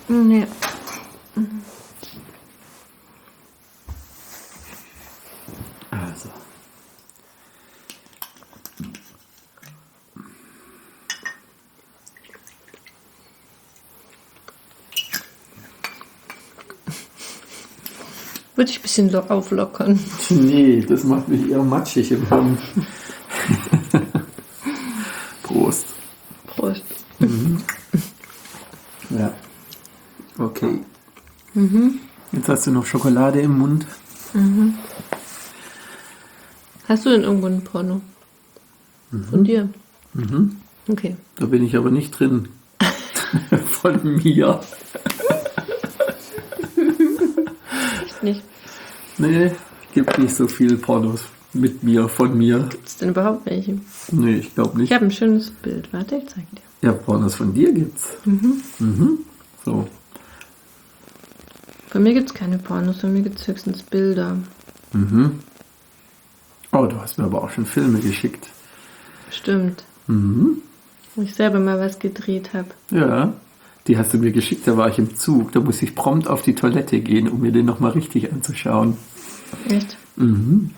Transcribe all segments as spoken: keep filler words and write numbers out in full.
Nee. Also. Würde ich ein bisschen lo- auflockern. Nee, das macht mich eher matschig im Hirn. Prost. Prost. Mhm. Ja. Okay. Mhm. Jetzt hast du noch Schokolade im Mund. Mhm. Hast du denn irgendwo ein Porno? Mhm. Von dir? Mhm. Okay. Da bin ich aber nicht drin. Von mir. Echt nicht. Nee, gibt nicht so viel Pornos mit mir, von mir. Gibt es denn überhaupt welche? Nee, ich glaube nicht. Ich habe ein schönes Bild. Warte, ich zeig dir. Ja, Pornos von dir gibt's. Mhm. Mhm. So. Von mir gibt es keine Pornos, von mir gibt es höchstens Bilder. Mhm. Oh, du hast mir aber auch schon Filme geschickt. Stimmt. Mhm. Wo ich selber mal was gedreht habe. Ja, die hast du mir geschickt, da war ich im Zug. Da musste ich prompt auf die Toilette gehen, um mir den nochmal richtig anzuschauen. Echt? Mhm.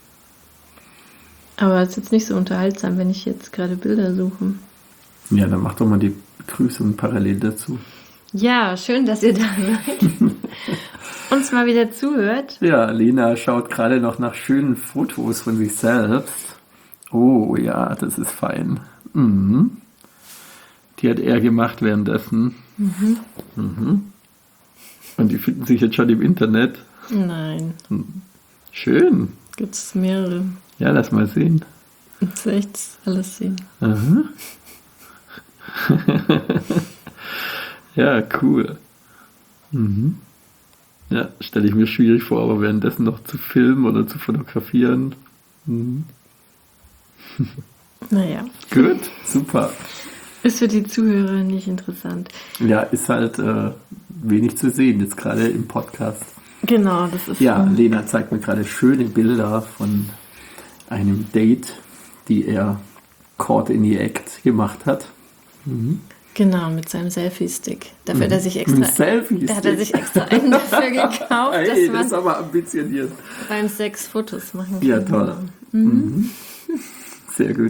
Aber es ist jetzt nicht so unterhaltsam, wenn ich jetzt gerade Bilder suche. Ja, dann mach doch mal die Begrüßung parallel dazu. Ja, schön, dass ihr da seid. Uns mal wieder zuhört. Ja, Lena schaut gerade noch nach schönen Fotos von sich selbst. Oh ja, das ist fein. Mhm. Die hat er gemacht währenddessen. Mhm. Mhm. Und die finden sich jetzt schon im Internet. Nein. Schön. Gibt es mehrere. Ja, lass mal sehen. Jetzt echt alles sehen. Aha. Ja, cool. Mhm. Ja, stelle ich mir schwierig vor, aber währenddessen noch zu filmen oder zu fotografieren. Mhm. Naja. Gut, super. Ist für die Zuhörer nicht interessant. Ja, ist halt äh, wenig zu sehen, jetzt gerade im Podcast. Genau, das ist... Ja, ähm, Lena zeigt mir gerade schöne Bilder von einem Date, die er Caught in the Act gemacht hat. Mhm. Genau, mit seinem Selfie-Stick. Dafür hat er sich Ein extra... Selfie-Stick. Da hat er sich extra einen dafür gekauft, Hey, dass das ist man aber ambitioniert. beim Sex Fotos machen kann. Ja, toll. Mhm. Sehr gut.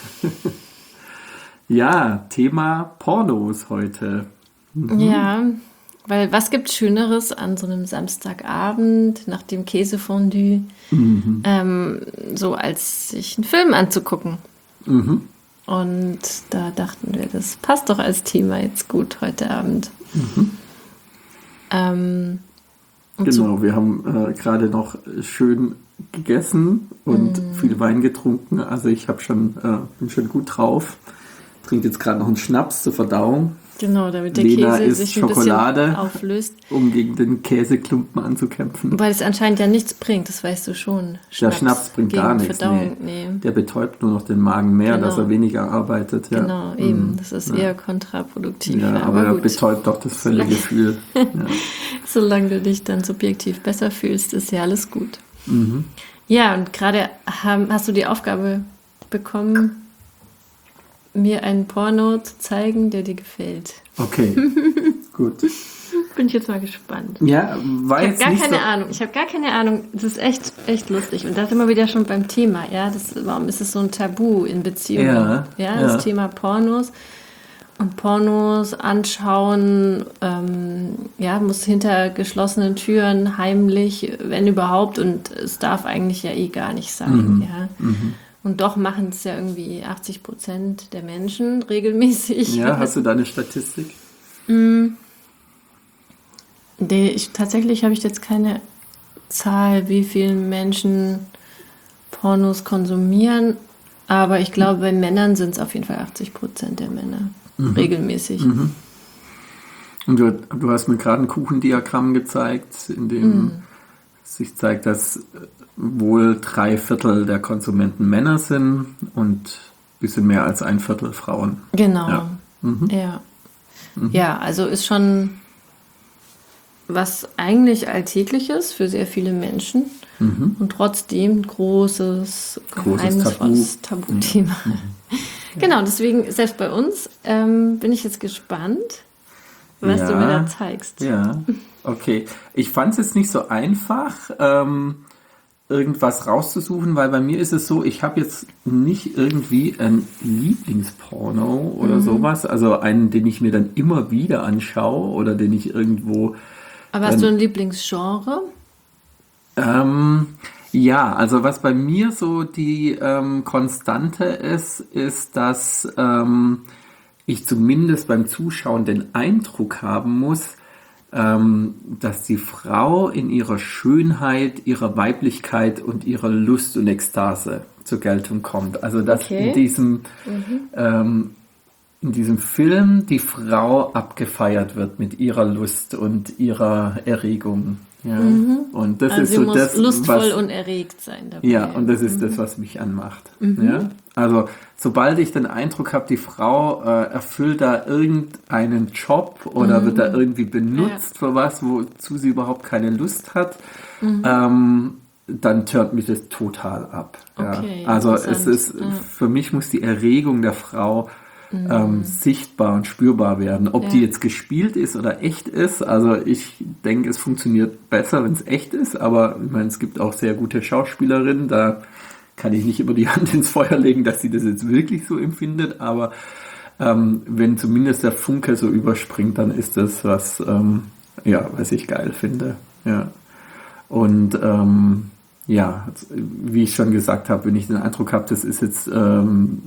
Ja, Thema Pornos heute. Mhm. Ja, weil was gibt Schöneres an so einem Samstagabend nach dem Käsefondue, Mhm. ähm, so als sich einen Film anzugucken. Mhm. Und da dachten wir, das passt doch als Thema jetzt gut heute Abend. Mhm. Ähm, und so- Genau, wir haben äh, gerade noch schön gegessen und Mhm. viel Wein getrunken. Also ich habe schon, äh, bin schon gut drauf. Trinke jetzt gerade noch einen Schnaps zur Verdauung, Genau, damit der Lena Käse isst sich ein Schokolade. bisschen auflöst. um gegen den Käseklumpen anzukämpfen. Weil es anscheinend ja nichts bringt, das weißt du schon. Der Schnaps bringt gegen gar nichts. Verdauung, Nee. nee. Der betäubt nur noch den Magen mehr, Genau. dass er weniger arbeitet. Ja. Genau, eben. Mhm. Das ist Ja. eher kontraproduktiv. Ja, Ja, aber er gut. betäubt doch das völlige Gefühl. Ja. Solange du dich dann subjektiv besser fühlst, ist ja alles gut. Mhm. Ja, und gerade haben, hast du die Aufgabe bekommen, mir einen Porno zu zeigen, der dir gefällt. Okay, gut. Bin ich jetzt mal gespannt. Ja, war Ich habe jetzt gar nicht keine so... Ahnung. Ich habe gar keine Ahnung. Das ist echt, echt lustig. Und da sind wir wieder schon beim Thema. Ja, das, warum ist es so ein Tabu in Beziehungen? Ja, ja, ja. das Thema Pornos. Und Pornos anschauen, ähm, ja, muss hinter geschlossenen Türen heimlich, wenn überhaupt. Und es darf eigentlich ja eh gar nicht sein. Mhm. Ja. Mhm. Und doch machen es ja irgendwie achtzig Prozent der Menschen regelmäßig. Ja, hast du da eine Statistik? Nee, ich, tatsächlich habe ich jetzt keine Zahl, wie viele Menschen Pornos konsumieren, aber ich glaube, bei Männern sind es auf jeden Fall achtzig Prozent der Männer. Regelmäßig. Mhm. Und du, du hast mir gerade ein Kuchendiagramm gezeigt, in dem Mhm. sich zeigt, dass wohl drei Viertel der Konsumenten Männer sind und ein bisschen mehr als ein Viertel Frauen. Genau. Ja. Mhm. Ja. Ja, also ist schon was eigentlich Alltägliches für sehr viele Menschen Mhm. und trotzdem ein großes, Großes geheimnisvolles Tabuthema. Genau, deswegen, selbst bei uns, ähm, bin ich jetzt gespannt, was ja, du mir da zeigst. Ja, okay. Ich fand es jetzt nicht so einfach, ähm, irgendwas rauszusuchen, weil bei mir ist es so, ich habe jetzt nicht irgendwie ein Lieblingsporno oder mhm. sowas, also einen, den ich mir dann immer wieder anschaue oder den ich irgendwo... Aber hast ähm, du ein Lieblingsgenre? Ähm, ja, also was bei mir so die ähm, Konstante ist, ist, dass ähm, ich zumindest beim Zuschauen den Eindruck haben muss, ähm, dass die Frau in ihrer Schönheit, ihrer Weiblichkeit und ihrer Lust und Ekstase zur Geltung kommt. Also dass okay. in diesem mhm. ähm, in diesem Film die Frau abgefeiert wird mit ihrer Lust und ihrer Erregung. Ja. Mhm. Und das also ist sie so muss das, lustvoll was, und erregt sein dabei. Ja, und das ist mhm. das, was mich anmacht. Mhm. Ja? Also sobald ich den Eindruck habe, die Frau äh, erfüllt da irgendeinen Job oder mhm. wird da irgendwie benutzt ja. für was, wozu sie überhaupt keine Lust hat, mhm. ähm, dann turnt mich das total ab. Okay, ja? Also es ist, ja. für mich muss die Erregung der Frau Mhm. Ähm, sichtbar und spürbar werden. Ob ja. die jetzt gespielt ist oder echt ist, also ich denke, es funktioniert besser, wenn es echt ist, aber ich meine, es gibt auch sehr gute Schauspielerinnen, da kann ich nicht immer die Hand ins Feuer legen, dass sie das jetzt wirklich so empfindet, aber ähm, wenn zumindest der Funke so überspringt, dann ist das was, ähm, ja, was ich geil finde. Ja. Und ähm, ja, wie ich schon gesagt habe, wenn ich den Eindruck habe, das ist jetzt ähm,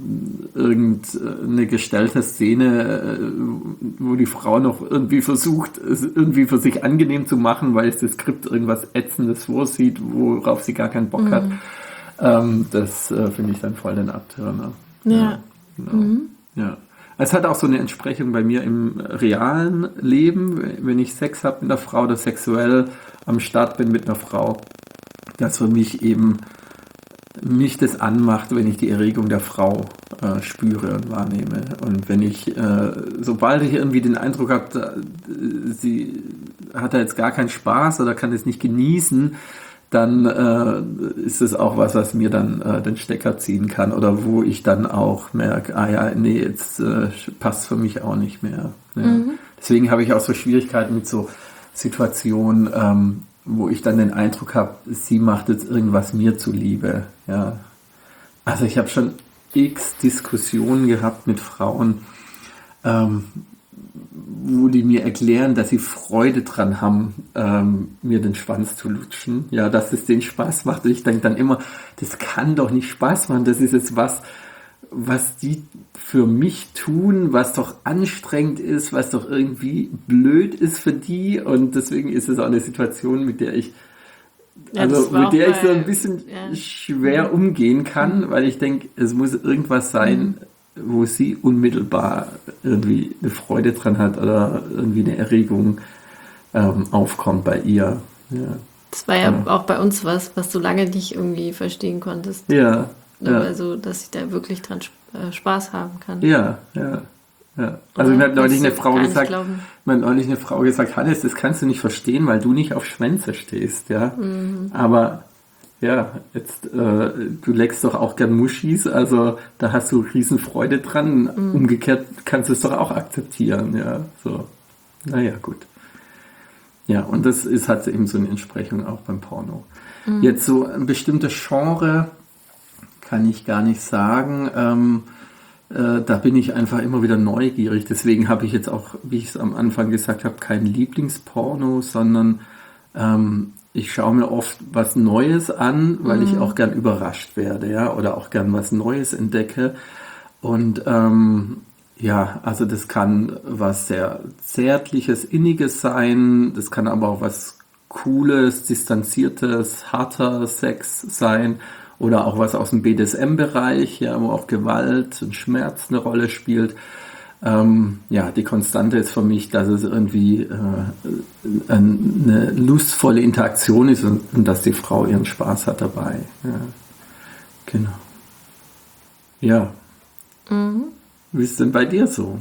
irgendeine gestellte Szene, wo die Frau noch irgendwie versucht, es irgendwie für sich angenehm zu machen, weil es das Skript irgendwas Ätzendes vorsieht, worauf sie gar keinen Bock mhm. hat, ähm, das äh, finde ich dann voll den Abtörner. Ja. ja, genau. mhm. ja. Es hat auch so eine Entsprechung bei mir im realen Leben, wenn ich Sex habe mit einer Frau oder sexuell am Start bin mit einer Frau, dass für mich eben mich das anmacht, wenn ich die Erregung der Frau äh, spüre und wahrnehme. Und wenn ich, äh, sobald ich irgendwie den Eindruck habe, da, sie hat da jetzt gar keinen Spaß oder kann es nicht genießen, dann äh, ist es auch was, was mir dann äh, den Stecker ziehen kann oder wo ich dann auch merke, ah ja, nee, jetzt äh, passt für mich auch nicht mehr. Ja. Mhm. Deswegen habe ich auch so Schwierigkeiten mit so Situationen, ähm, wo ich dann den Eindruck habe, sie macht jetzt irgendwas mir zuliebe. Ja. Also ich habe schon x Diskussionen gehabt mit Frauen, ähm, wo die mir erklären, dass sie Freude dran haben, ähm, mir den Schwanz zu lutschen. Ja, dass es denen Spaß macht. Und ich denke dann immer, das kann doch nicht Spaß machen. Das ist jetzt was, was die für mich tun, was doch anstrengend ist, was doch irgendwie blöd ist für die. Und deswegen ist es auch eine Situation, mit der ich, ja, also mit der ich so ein bisschen ja. schwer umgehen kann, weil ich denke, es muss irgendwas sein, mhm. wo sie unmittelbar irgendwie eine Freude dran hat oder irgendwie eine Erregung ähm, aufkommt bei ihr. Ja. Das war ja, ja auch bei uns was, was du lange nicht irgendwie verstehen konntest. Ja. Ja. Also, dass ich da wirklich dran Spaß haben kann. Ja, ja, ja. Also, mir hat neulich eine Frau gesagt, mir hat neulich eine Frau gesagt, Hannes, das kannst du nicht verstehen, weil du nicht auf Schwänze stehst, ja. Mhm. Aber, ja, jetzt, äh, du leckst doch auch gern Muschis, also, da hast du riesen Freude dran. Mhm. Umgekehrt kannst du es doch auch akzeptieren, ja, so. Naja, gut. Ja, und das ist, hat eben so eine Entsprechung auch beim Porno. Mhm. Jetzt so ein bestimmtes Genre, kann ich gar nicht sagen. Ähm, äh, da bin ich einfach immer wieder neugierig. Deswegen habe ich jetzt auch, wie ich es am Anfang gesagt habe, kein Lieblingsporno, sondern ähm, ich schaue mir oft was Neues an, weil mhm. ich auch gern überrascht werde, ja, oder auch gern was Neues entdecke. Und ähm, ja, also das kann was sehr Zärtliches, Inniges sein. Das kann aber auch was Cooles, Distanziertes, harter Sex sein. Oder auch was aus dem B D S M-Bereich, ja, wo auch Gewalt und Schmerz eine Rolle spielt. Ähm, ja, die Konstante ist für mich, dass es irgendwie äh, eine lustvolle Interaktion ist und, und dass die Frau ihren Spaß hat dabei. Ja, genau. Ja. Mhm. Wie ist denn bei dir so?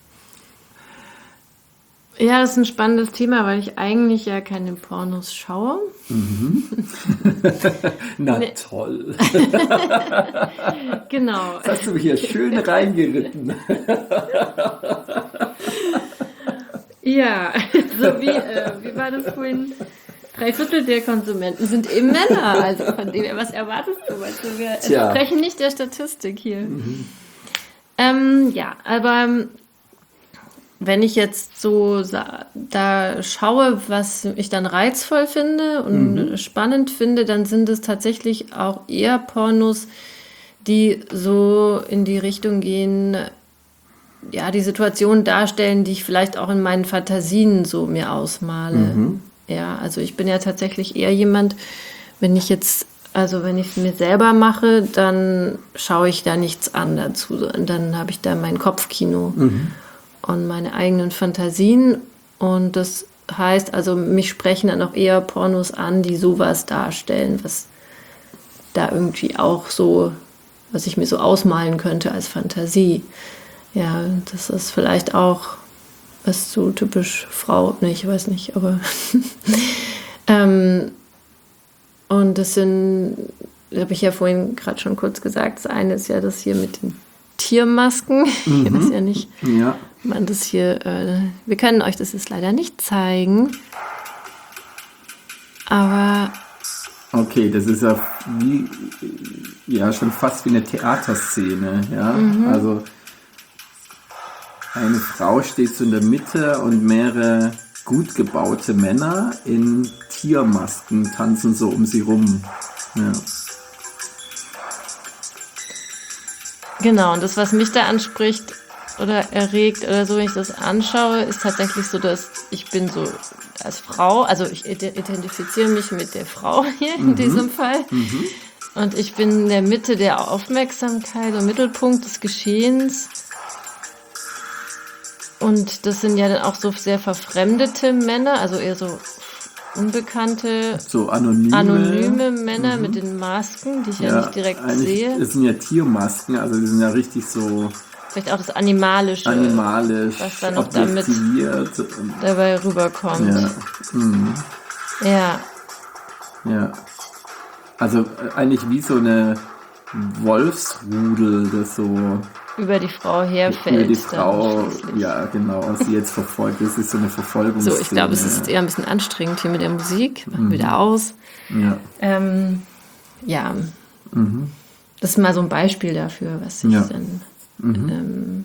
Ja, das ist ein spannendes Thema, weil ich eigentlich ja keine Pornos schaue. Mhm. Na nee. Toll. Genau. Das hast du mich hier schön reingeritten. Ja, so wie, äh, wie war das vorhin? Drei Viertel der Konsumenten sind eben Männer. Also von dem her, was erwartest du? Also wir Tja. sprechen nicht der Statistik hier. Mhm. Ähm, ja, aber wenn ich jetzt so da schaue, was ich dann reizvoll finde und mhm. spannend finde, dann sind es tatsächlich auch eher Pornos, die so in die Richtung gehen, ja, die Situation darstellen, die ich vielleicht auch in meinen Fantasien so mir ausmale. Mhm. Ja, also ich bin ja tatsächlich eher jemand, wenn ich jetzt, also wenn ich es mir selber mache, dann schaue ich da nichts an dazu. Und dann habe ich da mein Kopfkino mhm. und meine eigenen Fantasien. Und das heißt, also mich sprechen dann auch eher Pornos an, die sowas darstellen, was da irgendwie auch so, was ich mir so ausmalen könnte als Fantasie. Ja, das ist vielleicht auch, was so typisch Frau, ne, ich weiß nicht, aber ähm, und das sind, habe ich ja vorhin gerade schon kurz gesagt, das eine ist ja das hier mit den Tiermasken, mhm. ich weiß ja nicht, ja. man das hier, äh, wir können euch das jetzt leider nicht zeigen, aber okay, das ist ja wie, ja schon fast wie eine Theaterszene, ja, mhm. also eine Frau steht so in der Mitte und mehrere gut gebaute Männer in Tiermasken tanzen so um sie rum. Ja. Genau, und das, was mich da anspricht oder erregt oder so, wenn ich das anschaue, ist tatsächlich so, dass ich bin so als Frau, also ich identifiziere mich mit der Frau hier in mhm. diesem Fall. Mhm. Und ich bin in der Mitte der Aufmerksamkeit und Mittelpunkt des Geschehens. Und das sind ja dann auch so sehr verfremdete Männer, also eher so unbekannte, so anonyme, anonyme Männer mhm. mit den Masken, die ich ja, ja nicht direkt sehe. Das sind ja Tiermasken, also die sind ja richtig so... Vielleicht auch das Animalische, animalisch was dann noch damit dabei rüberkommt. Ja. Mhm. ja. Ja. Also eigentlich wie so eine Wolfsrudel, das so... über die Frau herfällt. Über die Frau, ja genau, sie jetzt verfolgt. Das ist so eine Verfolgungsszene. So, ich glaube, es ist eher ein bisschen anstrengend hier mit der Musik. Machen wir mhm. wieder aus. Ja. Ähm, ja. Mhm. Das ist mal so ein Beispiel dafür, was ich ja. dann... Mhm. Ähm,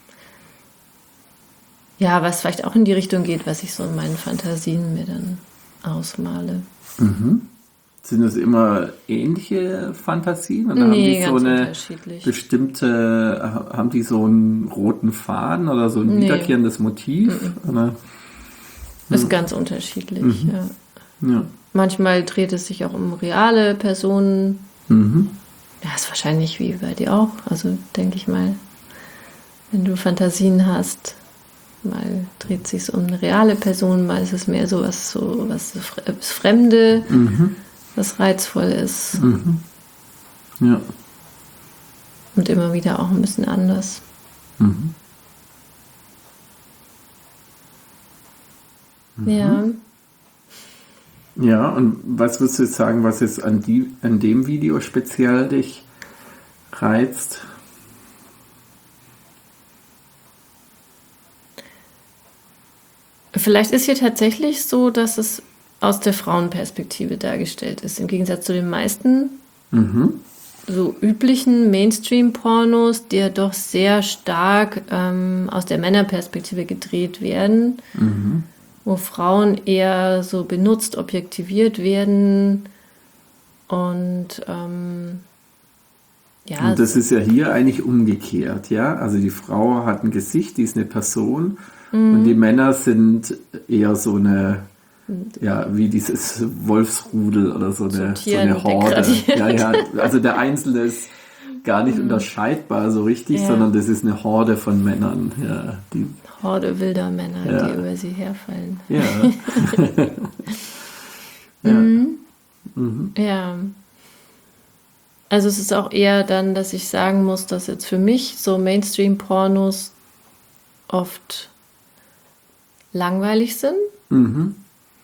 ja, was vielleicht auch in die Richtung geht, was ich so in meinen Fantasien mir dann ausmale. Mhm. Sind das immer ähnliche Fantasien? Oder nee, haben die so eine unterschiedlich. bestimmte, haben die so einen roten Faden oder so ein nee. wiederkehrendes Motiv? Mhm. Oder? Ist ganz unterschiedlich, mhm. ja. ja. Manchmal dreht es sich auch um reale Personen. Mhm. Ja, ist wahrscheinlich wie bei dir auch. Also denke ich mal, wenn du Fantasien hast, mal dreht es sich um eine reale Person, mal ist es mehr so was, so was Fremde. Mhm. was reizvoll ist. Mhm. Ja. Und immer wieder auch ein bisschen anders. Mhm. Mhm. Ja. Ja, und was würdest du jetzt sagen, was jetzt an, die, an dem Video speziell dich reizt? Vielleicht ist hier tatsächlich so, dass es aus der Frauenperspektive dargestellt ist. Im Gegensatz zu den meisten mhm. so üblichen Mainstream-Pornos, die ja doch sehr stark ähm, aus der Männerperspektive gedreht werden, mhm. wo Frauen eher so benutzt, objektiviert werden und ähm, ja. Und das ist ja hier eigentlich umgekehrt, ja? Also die Frau hat ein Gesicht, die ist eine Person mhm. und die Männer sind eher so eine ja, wie dieses Wolfsrudel oder so eine, so eine Horde. Ja, ja, also der Einzelne ist gar nicht mhm. unterscheidbar so richtig, ja. sondern das ist eine Horde von Männern. Ja, die, Horde wilder Männer, ja. die über sie herfallen. Ja. ja. Mhm. Mhm. ja. Also es ist auch eher dann, dass ich sagen muss, dass jetzt für mich so Mainstream-Pornos oft langweilig sind. Mhm.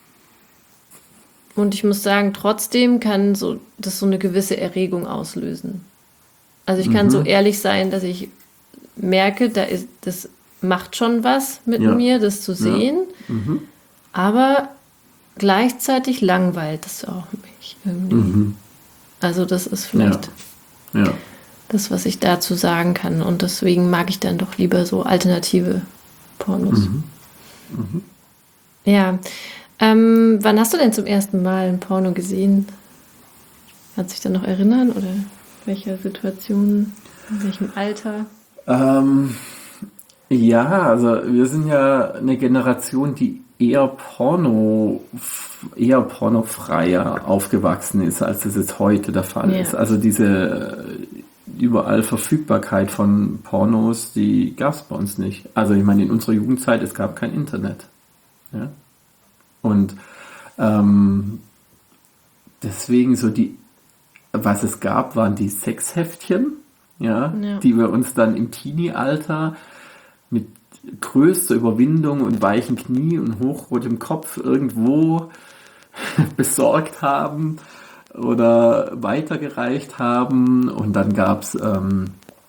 Und ich muss sagen, trotzdem kann so, das so eine gewisse Erregung auslösen. Also ich kann mhm. so ehrlich sein, dass ich merke, da ist, das macht schon was mit Ja. mir, das zu sehen. Ja. Mhm. Aber gleichzeitig langweilt es auch mich irgendwie. Mhm. Also das ist vielleicht Ja. Ja. das, was ich dazu sagen kann. Und deswegen mag ich dann doch lieber so alternative Pornos. Mhm. Mhm. Ja. Ähm, wann hast du denn zum ersten Mal ein Porno gesehen? Kannst du dich dann noch erinnern? Oder welche Situation? In welchem Alter? Ähm, ja, also wir sind ja eine Generation, die eher Porno, eher pornofreier aufgewachsen ist, als das jetzt heute der Fall Ja. ist. Also diese überall Verfügbarkeit von Pornos, die gab es bei uns nicht. Also ich meine, in unserer Jugendzeit, es gab kein Internet. Ja? Und ähm, deswegen so die, was es gab, waren die Sexheftchen, ja, Ja. die wir uns dann im Teenie-Alter mit größter Überwindung und weichen Knie und hochrotem Kopf irgendwo besorgt haben oder weitergereicht haben. Und dann gab es ähm,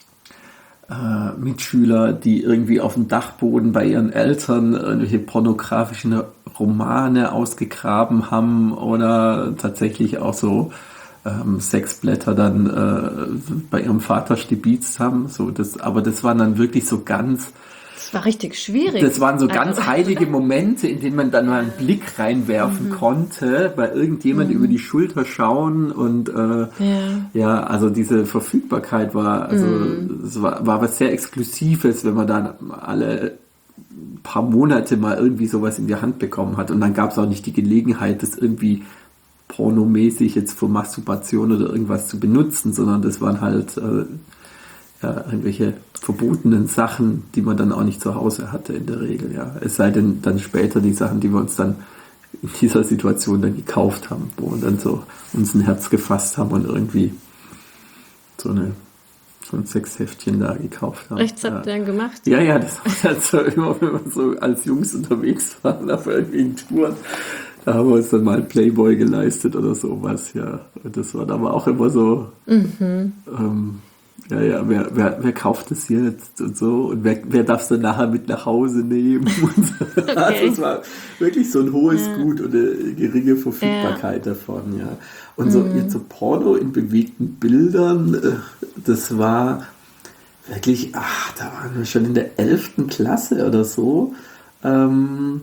äh, Mitschüler, die irgendwie auf dem Dachboden bei ihren Eltern irgendwelche pornografischen Romane ausgegraben haben oder tatsächlich auch so ähm, Sexblätter dann äh, bei ihrem Vater stibitzt haben. So, das, aber das waren dann wirklich so ganz Das war richtig schwierig. Das waren so ganz Also- heilige Momente, in denen man dann mal einen Blick reinwerfen Mhm. konnte, bei irgendjemand über die Schulter schauen und äh, Ja. ja, also diese Verfügbarkeit war, also Mhm. es war, war was sehr Exklusives, wenn man dann alle paar Monate mal irgendwie sowas in die Hand bekommen hat und dann gab es auch nicht die Gelegenheit, das irgendwie pornomäßig jetzt für Masturbation oder irgendwas zu benutzen, sondern das waren halt äh, ja, irgendwelche verbotenen Sachen, die man dann auch nicht zu Hause hatte in der Regel, ja. Es sei denn dann später die Sachen, die wir uns dann in dieser Situation dann gekauft haben, wo wir dann so uns ein Herz gefasst haben und irgendwie so eine so ein Sexheftchen da gekauft haben. Rechts habt ihr ja. dann gemacht? Ja, ja, das war halt so immer, wenn wir so als Jungs unterwegs waren auf irgendwelchen Touren, da haben wir uns dann mal einen Playboy geleistet oder sowas, ja. Und das war dann aber auch immer so, Mhm. ähm, ja, ja, wer, wer, wer kauft es jetzt und so und wer, wer darf es dann nachher mit nach Hause nehmen? Und so. Okay. Also es war wirklich so ein hohes Ja. Gut und eine geringe Verfügbarkeit davon, ja. Und so jetzt so Porno in bewegten Bildern, äh, das war wirklich, ach, da waren wir schon in der elften Klasse oder so. Ähm,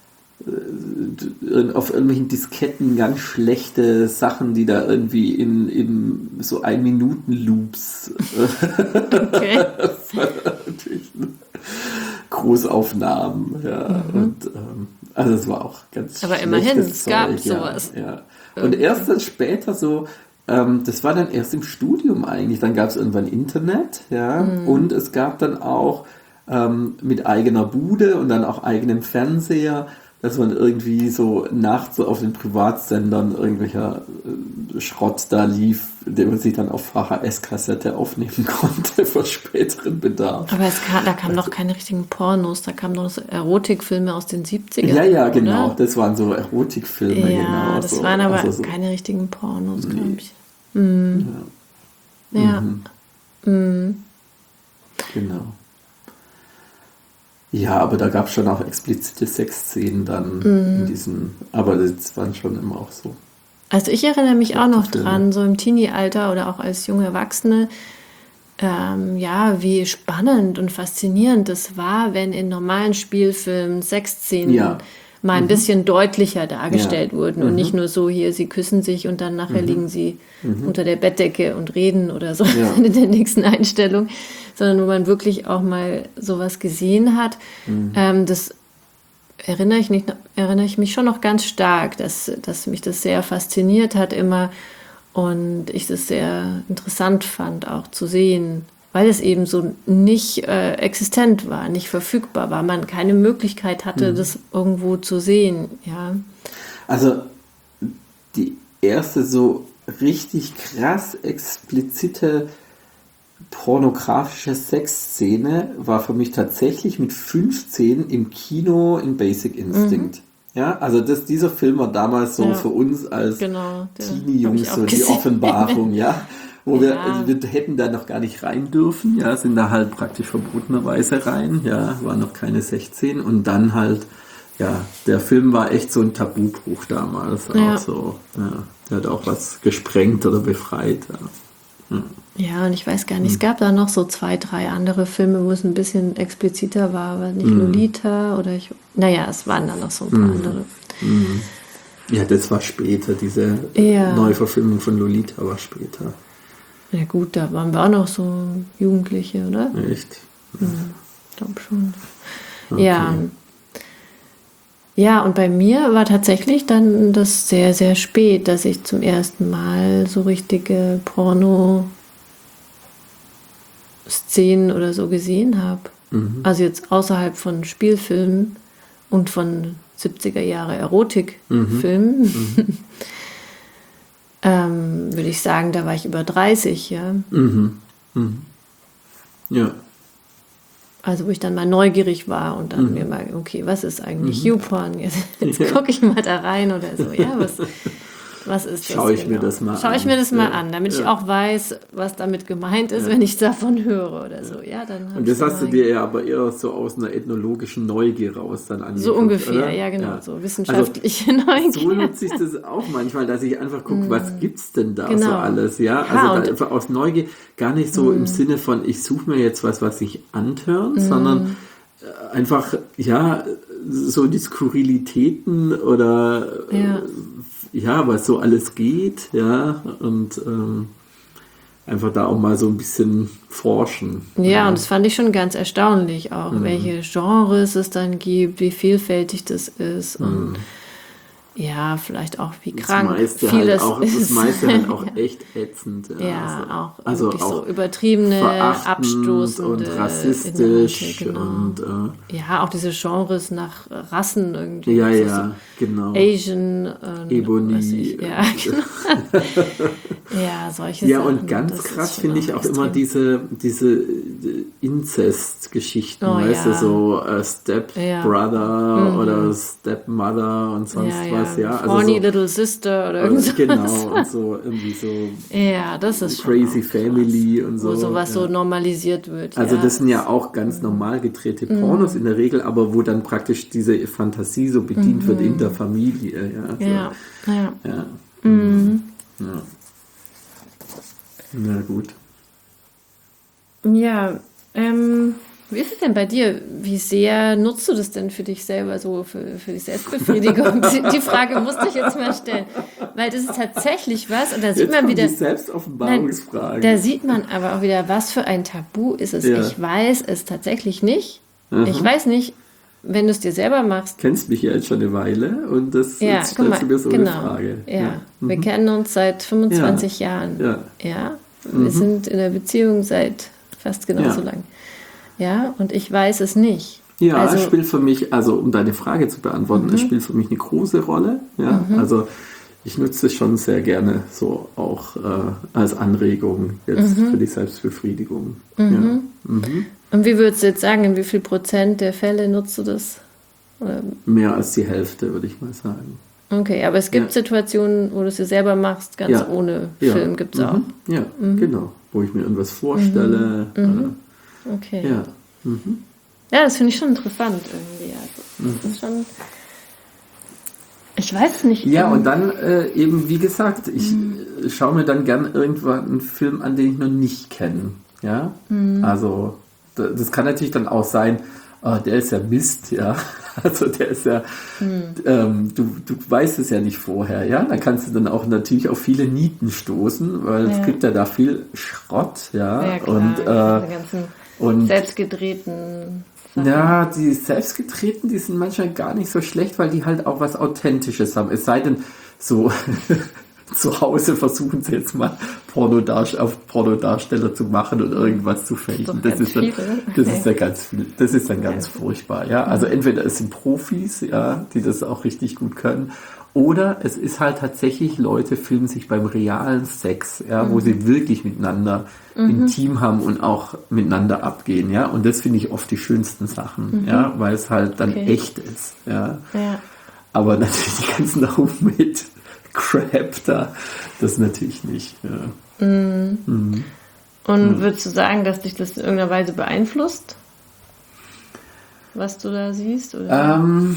äh, auf irgendwelchen Disketten ganz schlechte Sachen, die da irgendwie in, in so Ein-Minuten-Loops Okay. natürlich Großaufnahmen, ja. Und ähm, also es war auch ganz Aber immerhin, schlechtes es gab Zeug, sowas. Ja, ja. Und erst dann später so, ähm, das war dann erst im Studium eigentlich, dann gab es irgendwann Internet, ja, und es gab dann auch ähm, mit eigener Bude und dann auch eigenem Fernseher, dass man irgendwie so nachts so auf den Privatsendern irgendwelcher äh, Schrott da lief, den man sich dann auf V H S-Kassette aufnehmen konnte für späteren Bedarf. Aber es kam, da kamen noch keine richtigen Pornos, da kamen noch so Erotikfilme aus den siebzigern. Ja, ja, oder? genau, das waren so Erotikfilme, Ja, genau. das so. waren aber Also so, keine richtigen Pornos, Nee. glaube ich. Mhm. Ja. Mhm. Mhm. Genau. Ja, aber da gab es schon auch explizite Sexszenen dann Mhm. in diesen, aber das waren schon immer auch so. Also ich erinnere mich auch noch Filme. dran, so im Teenie-Alter oder auch als junge Erwachsene, ähm, ja, wie spannend und faszinierend das war, wenn in normalen Spielfilmen Sexszenen Ja. mal ein bisschen deutlicher dargestellt Ja. wurden und Mhm. nicht nur so, hier, sie küssen sich und dann nachher liegen sie unter der Bettdecke und reden oder so Ja. in der nächsten Einstellung, sondern wo man wirklich auch mal sowas gesehen hat. Mhm. Ähm, das erinnere ich, nicht, erinnere ich mich schon noch ganz stark, dass, dass mich das sehr fasziniert hat immer und ich das sehr interessant fand, auch zu sehen, weil es eben so nicht äh, existent war, nicht verfügbar war, man keine Möglichkeit hatte, das irgendwo zu sehen. Ja. Also die erste so richtig krass explizite pornografische Sexszene war für mich tatsächlich mit fünfzehn im Kino in Basic Instinct. Ja, also das, dieser Film war damals so Ja. für uns als Genau, der hab Teenie-Jungs ich auch so die gesehen. Offenbarung, ja. wo wir, Ja. also wir hätten da noch gar nicht rein dürfen, ja, sind da halt praktisch verbotenerweise rein, ja, waren noch keine sechzehn und dann halt, ja, der Film war echt so ein Tabubruch damals, Ja. auch so, ja, der hat auch was gesprengt oder befreit, ja. Ja. Ja, und ich weiß gar nicht, es gab da noch so zwei, drei andere Filme, wo es ein bisschen expliziter war, aber nicht Mhm. Lolita oder ich, naja, es waren dann noch so ein paar andere. Ja, das war später, diese Ja. Neuverfilmung von Lolita war später, Ja gut, da waren wir auch noch so Jugendliche, oder? echt. Ich glaube schon. Ja. Ja, und bei mir war tatsächlich dann das sehr, sehr spät, dass ich zum ersten Mal so richtige Porno-Szenen oder so gesehen habe. Also jetzt außerhalb von Spielfilmen und von siebziger Jahre Erotikfilmen. ähm, würde ich sagen, da war ich über dreißig, ja. Ja. Also wo ich dann mal neugierig war und dann mir mal, okay, was ist eigentlich YouPorn? Jetzt, jetzt gucke ich mal da rein oder so. Ja, was, was ist das? Schau ich genau? mir das mal Schau ich an. mir das mal Ja. an, damit ich Ja. auch weiß, was damit gemeint ist, wenn ich davon höre oder so. Ja, dann hab Und ich das da hast du mal- dir ja aber eher so aus einer ethnologischen Neugier raus dann angeguckt, So ungefähr, oder? ja genau, Ja. so wissenschaftliche Also, so Neugier. nutze ich das auch manchmal, dass ich einfach gucke, was gibt's denn da so Genau. alles, ja? Ja, Also da und- einfach aus Neugier, gar nicht so im Sinne von, ich suche mir jetzt was, was sich anhört, sondern äh, einfach, ja, so die Skurrilitäten oder Ja. ja, was so alles geht, ja, und ähm, einfach da auch mal so ein bisschen forschen. Ja, und das fand ich schon ganz erstaunlich auch, Mhm. welche Genres es dann gibt, wie vielfältig das ist und ja, vielleicht auch wie Mhm. Das krank meiste vieles halt auch, ist. das meiste halt auch echt ätzend. Ja, Ja, auch also wirklich auch so übertriebene, verachtend abstoßende und rassistisch Inhalte, genau. und äh, Ja, auch diese Genres nach Rassen irgendwie. ja, Das ist ja, genau. So Asian, ähm, Ebony. was ich, ja, genau. ja, solche Ja, Sachen. und ganz das ist krass schon finde ich auch immer extrem. diese, diese äh, Inzest-Geschichten, Oh, weißt ja. du, so äh, Step Ja. Brother oder Stepmother und sonst ja, was, ja. ja. Horny so, Little Sister oder irgend äh, sowas. genau, und so irgendwie so Ja, das ist schon Crazy auch krass, Family und so. wo sowas ja. so normalisiert wird. Also ja. das sind ja auch ganz normal gedrehte Pornos in der Regel, aber wo dann praktisch diese Fantasie so bedient wird in der Familie. Ja, so. Ja, ja. Ja. Mhm. Ja. Na gut. Ja, ähm, wie ist es denn bei dir? Wie sehr nutzt du das denn für dich selber, so für, für die Selbstbefriedigung? Die, die Frage musste ich jetzt mal stellen. Weil das ist tatsächlich was, und da sieht Jetzt man kommt wieder. die Selbstoffenbarungsfrage. Da sieht man aber auch wieder, was für ein Tabu ist es. Ja. Ich weiß es tatsächlich nicht. Ich weiß nicht, wenn du es dir selber machst. Kennst mich ja jetzt schon eine Weile und das Ja, jetzt guck stellst mal, du mir so genau. eine Frage. Ja, wir kennen uns seit fünfundzwanzig Jahren. Ja. Ja, wir sind in der Beziehung seit fast genauso Ja. lang. Ja, und ich weiß es nicht. Ja, also, es spielt für mich, also um deine Frage zu beantworten, es spielt für mich eine große Rolle. Ja, also ich nutze es schon sehr gerne so auch äh, als Anregung jetzt für die Selbstbefriedigung. Ja. Mhm. Und wie würdest du jetzt sagen, in wie viel Prozent der Fälle nutzt du das? Oder, Mehr als die Hälfte, würde ich mal sagen. okay, aber es gibt Ja. Situationen, wo du es dir selber machst, ganz Ja. ohne Ja. Film gibt es Mhm. auch. Ja, genau. Wo ich mir irgendwas vorstelle. Okay. Äh, ja. Mhm. Ja, das finde ich schon interessant irgendwie. Also, das ist schon. Ich weiß es nicht. Ja, ähm, und dann äh, eben, wie gesagt, ich äh, schaue mir dann gern irgendwann einen Film an, den ich noch nicht kenne. Ja, also da, das kann natürlich dann auch sein, ah, der ist ja Mist, ja. Also der ist ja, ähm, du, du weißt es ja nicht vorher, ja. Da kannst du dann auch natürlich auf viele Nieten stoßen, weil es Ja. gibt ja da viel Schrott, ja. ja, klar, und diese äh, ganzen und selbstgedrehten Sachen. ja, die selbstgetreten, die sind manchmal gar nicht so schlecht, weil die halt auch was Authentisches haben. Es sei denn, so zu Hause versuchen sie jetzt mal Pornodarst- auf Pornodarsteller zu machen und irgendwas zu faken. doch Das ganz ist, dann, viel, oder? das ist ja ganz viel. Das ist dann ganz furchtbar. Ja, also entweder es sind Profis, ja, die das auch richtig gut können, oder es ist halt tatsächlich, Leute filmen sich beim realen Sex, ja, wo sie wirklich miteinander intim haben und auch miteinander abgehen, ja. Und das finde ich oft die schönsten Sachen, ja, weil es halt dann Okay. echt ist, ja. Ja. Aber natürlich die ganzen Homemade Crap da, das natürlich nicht, ja. Mhm. Mhm. Und Mhm. würdest du sagen, dass dich das in irgendeiner Weise beeinflusst, was du da siehst? Oder? Ähm,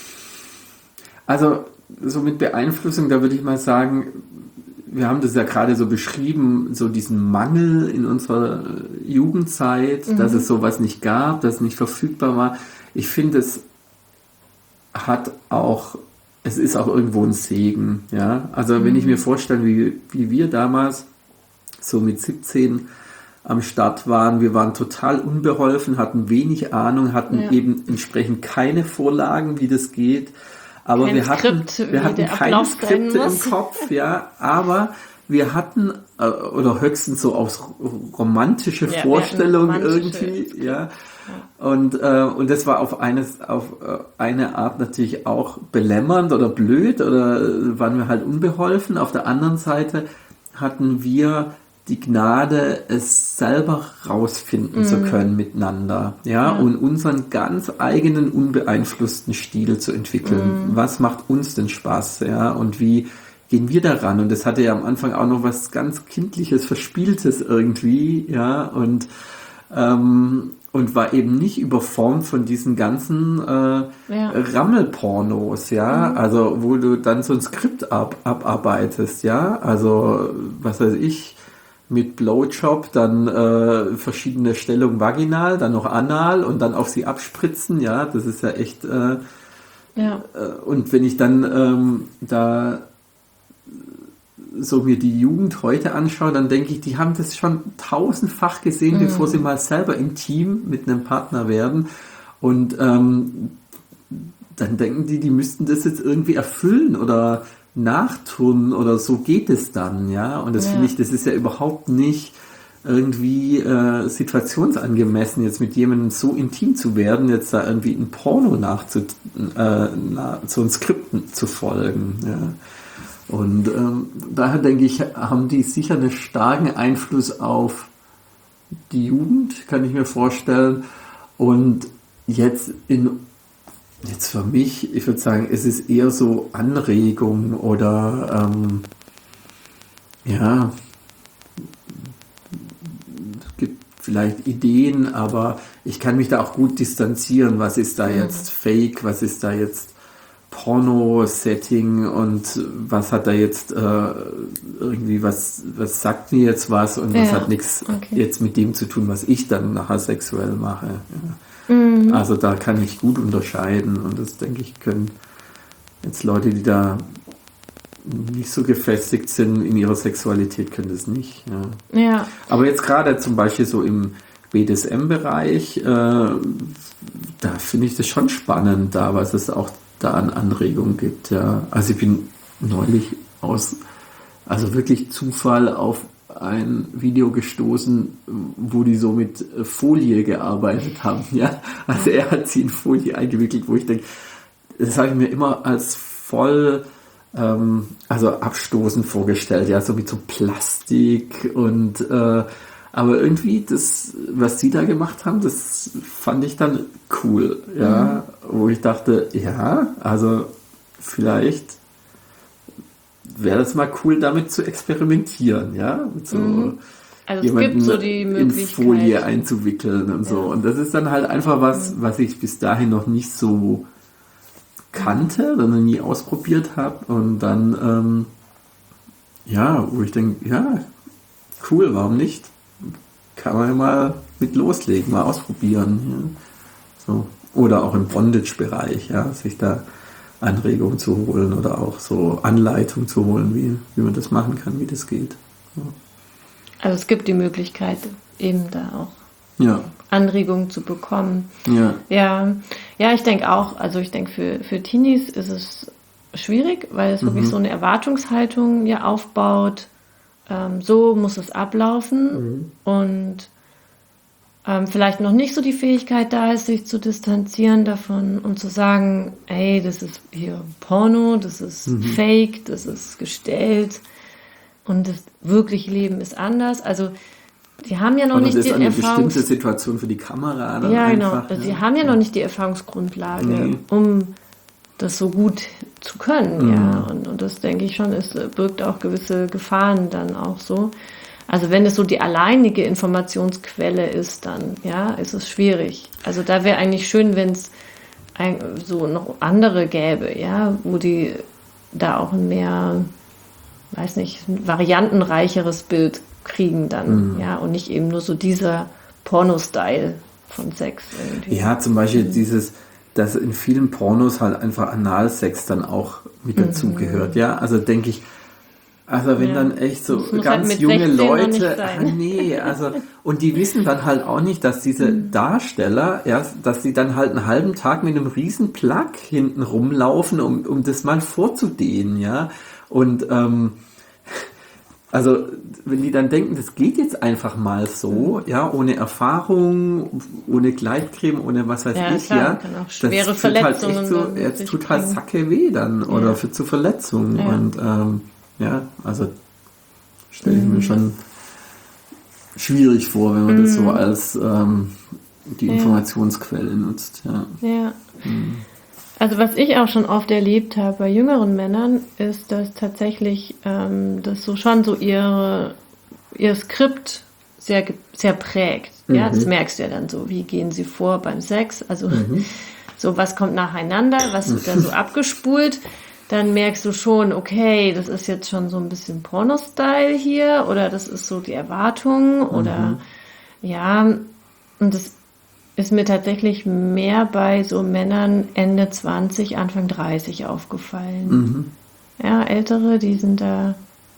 also so mit Beeinflussung, da würde ich mal sagen, wir haben das ja gerade so beschrieben, so diesen Mangel in unserer Jugendzeit, Mhm. dass es sowas nicht gab, dass es nicht verfügbar war. Ich finde, es hat auch, es ist auch irgendwo ein Segen. Ja? Also wenn ich mir vorstelle, wie, wie wir damals so mit siebzehn am Start waren, wir waren total unbeholfen, hatten wenig Ahnung, hatten Ja. eben entsprechend keine Vorlagen, wie das geht. Aber Kein wir hatten, Skript, wir wie hatten der keine Ablauf sein Skripte im muss. Kopf, ja, aber wir hatten, äh, oder höchstens so aus romantische Ja, wir Vorstellungen hatten romantische irgendwie, Skripte. ja. Und, äh, und das war auf, eines, auf äh, eine Art natürlich auch belämmernd oder blöd oder äh, waren wir halt unbeholfen. Auf der anderen Seite hatten wir die Gnade, es selber rausfinden zu können miteinander, ja, Ja. und unseren ganz eigenen unbeeinflussten Stil zu entwickeln. Was macht uns denn Spaß, ja, und wie gehen wir daran? Und das hatte ja am Anfang auch noch was ganz Kindliches, Verspieltes irgendwie, ja, und ähm, und war eben nicht überformt von diesen ganzen äh, Ja. Rammelpornos, ja, also wo du dann so ein Skript ab, abarbeitest, ja, also was weiß ich, mit Blowjob, dann äh, verschiedene Stellungen vaginal, dann noch anal und dann auf sie abspritzen, ja, das ist ja echt, äh, Ja. äh, und wenn ich dann ähm, da so mir die Jugend heute anschaue, dann denke ich, die haben das schon tausendfach gesehen, Mhm. bevor sie mal selber intim mit einem Partner werden. Und ähm, dann denken die, die müssten das jetzt irgendwie erfüllen oder nachtun oder so geht es dann, ja. Und das Ja. finde ich, das ist ja überhaupt nicht irgendwie äh, situationsangemessen, jetzt mit jemandem so intim zu werden, jetzt da irgendwie ein Porno nachzu, äh, na, so ein Skript zu folgen, ja. Und ähm, daher denke ich, haben die sicher einen starken Einfluss auf die Jugend, kann ich mir vorstellen. Und jetzt in jetzt für mich, ich würde sagen, es ist eher so Anregung oder ähm, ja, es gibt vielleicht Ideen, aber ich kann mich da auch gut distanzieren. Was ist da jetzt Fake? Was ist da jetzt Porno-Setting und was hat da jetzt äh, irgendwie, was, was sagt mir jetzt was und was Ja, hat nichts okay. jetzt mit dem zu tun, was ich dann nachher sexuell mache. Ja. Mhm. Also da kann ich gut unterscheiden und das, denke ich, können jetzt Leute, die da nicht so gefestigt sind in ihrer Sexualität, können das nicht. Ja. Ja. Aber jetzt gerade zum Beispiel so im B D S M-Bereich, äh, da finde ich das schon spannend, da was es auch da an Anregungen gibt, ja. Also ich bin neulich aus, also wirklich Zufall auf ein Video gestoßen, wo die so mit Folie gearbeitet haben, ja. Also er hat sie in Folie eingewickelt, wo ich denke, das habe ich mir immer als voll, ähm, also abstoßend vorgestellt, ja, so mit so Plastik und äh, aber irgendwie das, was sie da gemacht haben, das fand ich dann cool, ja, mhm. wo ich dachte, ja, also vielleicht wäre das mal cool, damit zu experimentieren, ja, mit so mhm. Also es jemanden gibt so die in Möglichkeit, Folie einzuwickeln und ja. so. Und das ist dann halt einfach was, mhm. was ich bis dahin noch nicht so kannte oder noch nie ausprobiert habe. Und dann, ähm, ja, wo ich denke, ja, cool, warum nicht? Kann man ja mal mit loslegen, mal ausprobieren. Ja. So. Oder auch im Bondage-Bereich, ja, sich da Anregungen zu holen oder auch so Anleitung zu holen, wie, wie man das machen kann, wie das geht. Ja. Also es gibt die Möglichkeit, eben da auch ja. Anregungen zu bekommen. Ja, ja, ja ich denke auch, also ich denke für, für Teenies ist es schwierig, weil es mhm. wirklich so eine Erwartungshaltung ja aufbaut, ähm, so muss es ablaufen mhm. und ähm, vielleicht noch nicht so die Fähigkeit da ist, sich zu distanzieren davon und zu sagen, hey, das ist hier Porno, das ist mhm. Fake, das ist gestellt und das wirkliche Leben ist anders. Also die haben ja noch oder nicht das die ist eine Erfahrungs- bestimmte Situation für die Kamera. Dann ja, einfach, genau. ja. Sie haben ja noch nicht die Erfahrungsgrundlage, nee. um das so gut zu können. Mhm. Ja, und, und das denke ich schon, es birgt auch gewisse Gefahren dann auch so. Also wenn es so die alleinige Informationsquelle ist, dann ja, ist es schwierig. Also da wäre eigentlich schön, wenn es so noch andere gäbe, ja, wo die da auch ein mehr, weiß nicht, ein variantenreicheres Bild kriegen dann, mhm. ja, und nicht eben nur so dieser Porno-Style von Sex irgendwie. Ja, zum Beispiel mhm. dieses, dass in vielen Pornos halt einfach Analsex dann auch mit dazugehört, mhm. ja, also denke ich, also wenn ja. dann echt so ganz halt junge Leute, ah, nee, also und die wissen dann halt auch nicht, dass diese mhm. Darsteller, ja, dass sie dann halt einen halben Tag mit einem riesen Plug hinten rumlaufen, um, um das mal vorzudehnen, ja, und ähm, also wenn die dann denken, das geht jetzt einfach mal so, ja, ohne Erfahrung, ohne Gleitcreme, ohne was weiß ja, ich, klar, ja, kann auch schwere das Verletzungen tut halt echt so, jetzt tut halt Sacke weh dann ja. oder für zu Verletzungen ja. und ähm, ja, also stelle ich mir schon schwierig vor, wenn man mm. das so als ähm, die ja. Informationsquelle nutzt. Ja. ja. Mm. Also was ich auch schon oft erlebt habe bei jüngeren Männern, ist, dass tatsächlich ähm, das so schon so ihre, ihr Skript sehr, sehr prägt. Mhm. Ja, das merkst du ja dann so, wie gehen sie vor beim Sex, also mhm. so was kommt nacheinander, was wird da so abgespult. Dann merkst du schon, okay, das ist jetzt schon so ein bisschen Porno-Style hier oder das ist so die Erwartung oder mhm. ja, und das ist mir tatsächlich mehr bei so Männern Ende zwanzig, Anfang dreißig aufgefallen. Mhm. Ja, Ältere, die sind da,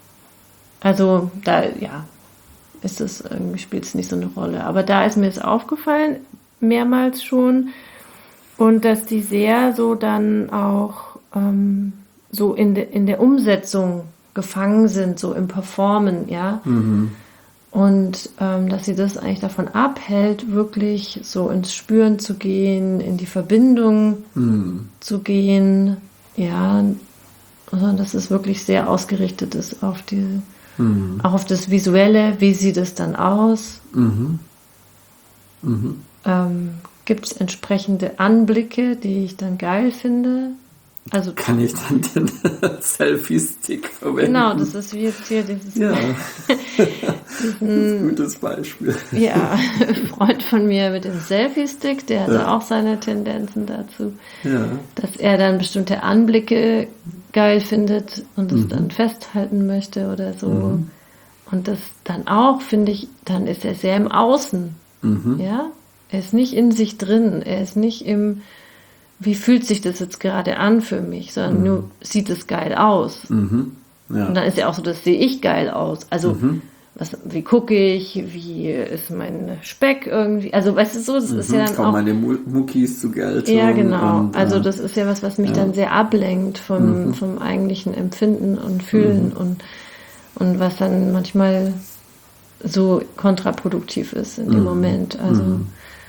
also da, ja, ist es irgendwie, spielt es nicht so eine Rolle. Aber da ist mir es aufgefallen, mehrmals schon, und dass die sehr so dann auch ähm, so in, de, in der Umsetzung gefangen sind, so im Performen, ja. Mhm. Und ähm, dass sie das eigentlich davon abhält, wirklich so ins Spüren zu gehen, in die Verbindung mhm. zu gehen, ja, sondern dass es wirklich sehr ausgerichtet ist auf die, mhm. auch auf das Visuelle, wie sieht es dann aus? Mhm. Mhm. Ähm, gibt es entsprechende Anblicke, die ich dann geil finde? Also, kann ich dann den Selfie-Stick verwenden? Genau, das ist wie jetzt hier dieses ja. Das ist ein gutes Beispiel. Ja, ein Freund von mir mit dem Selfie-Stick, der hatte ja. auch seine Tendenzen dazu, ja. dass er dann bestimmte Anblicke geil findet und es mhm. dann festhalten möchte oder so. Mhm. Und das dann auch, finde ich, dann ist er sehr im Außen. Mhm. Ja? Er ist nicht in sich drin, er ist nicht im wie fühlt sich das jetzt gerade an für mich, sondern mhm. nur sieht es geil aus. Mhm. Ja. Und dann ist ja auch so, das sehe ich geil aus. Also, mhm. was, wie gucke ich, wie ist mein Speck irgendwie, also weißt du so, das mhm. ist ja dann Kommen auch... meine Muckis zu Geltung. Ja, genau. Und, also das ist ja was, was mich ja. dann sehr ablenkt vom, mhm. vom eigentlichen Empfinden und Fühlen mhm. und, und was dann manchmal so kontraproduktiv ist in dem mhm. Moment. Also, mhm.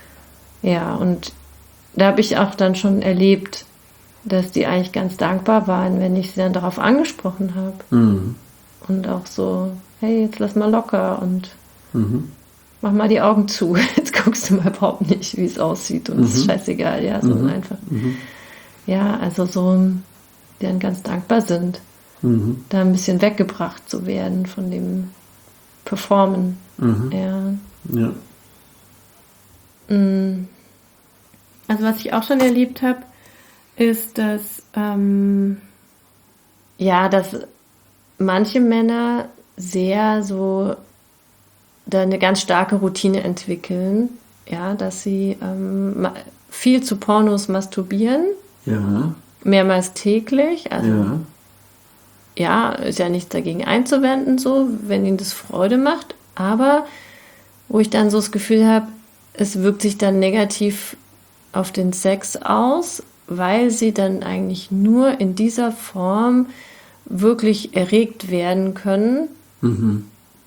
ja, und da habe ich auch dann schon erlebt, dass die eigentlich ganz dankbar waren, wenn ich sie dann darauf angesprochen habe. Mhm. Und auch so, hey, jetzt lass mal locker und mhm. mach mal die Augen zu. Jetzt guckst du mal überhaupt nicht, wie es aussieht und es mhm. ist scheißegal, ja, so mhm. einfach. Mhm. Ja, also so, die dann ganz dankbar sind, mhm. da ein bisschen weggebracht zu werden von dem Performen. Mhm. Ja. Ja. Mhm. Also was ich auch schon erlebt habe, ist, dass ähm, ja, dass manche Männer sehr so da eine ganz starke Routine entwickeln, ja, dass sie ähm, viel zu Pornos masturbieren, ja. mehrmals täglich, also ja. ja, ist ja nichts dagegen einzuwenden, so, wenn ihnen das Freude macht, aber wo ich dann so das Gefühl habe, es wirkt sich dann negativ auf den Sex aus, weil sie dann eigentlich nur in dieser Form wirklich erregt werden können. Mhm.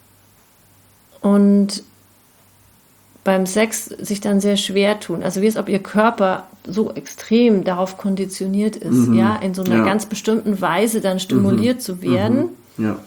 Und beim Sex sich dann sehr schwer tun. Also wie es, ob ihr Körper so extrem darauf konditioniert ist, mhm. ja, in so einer ja. ganz bestimmten Weise dann stimuliert mhm. zu werden. Mhm. Ja.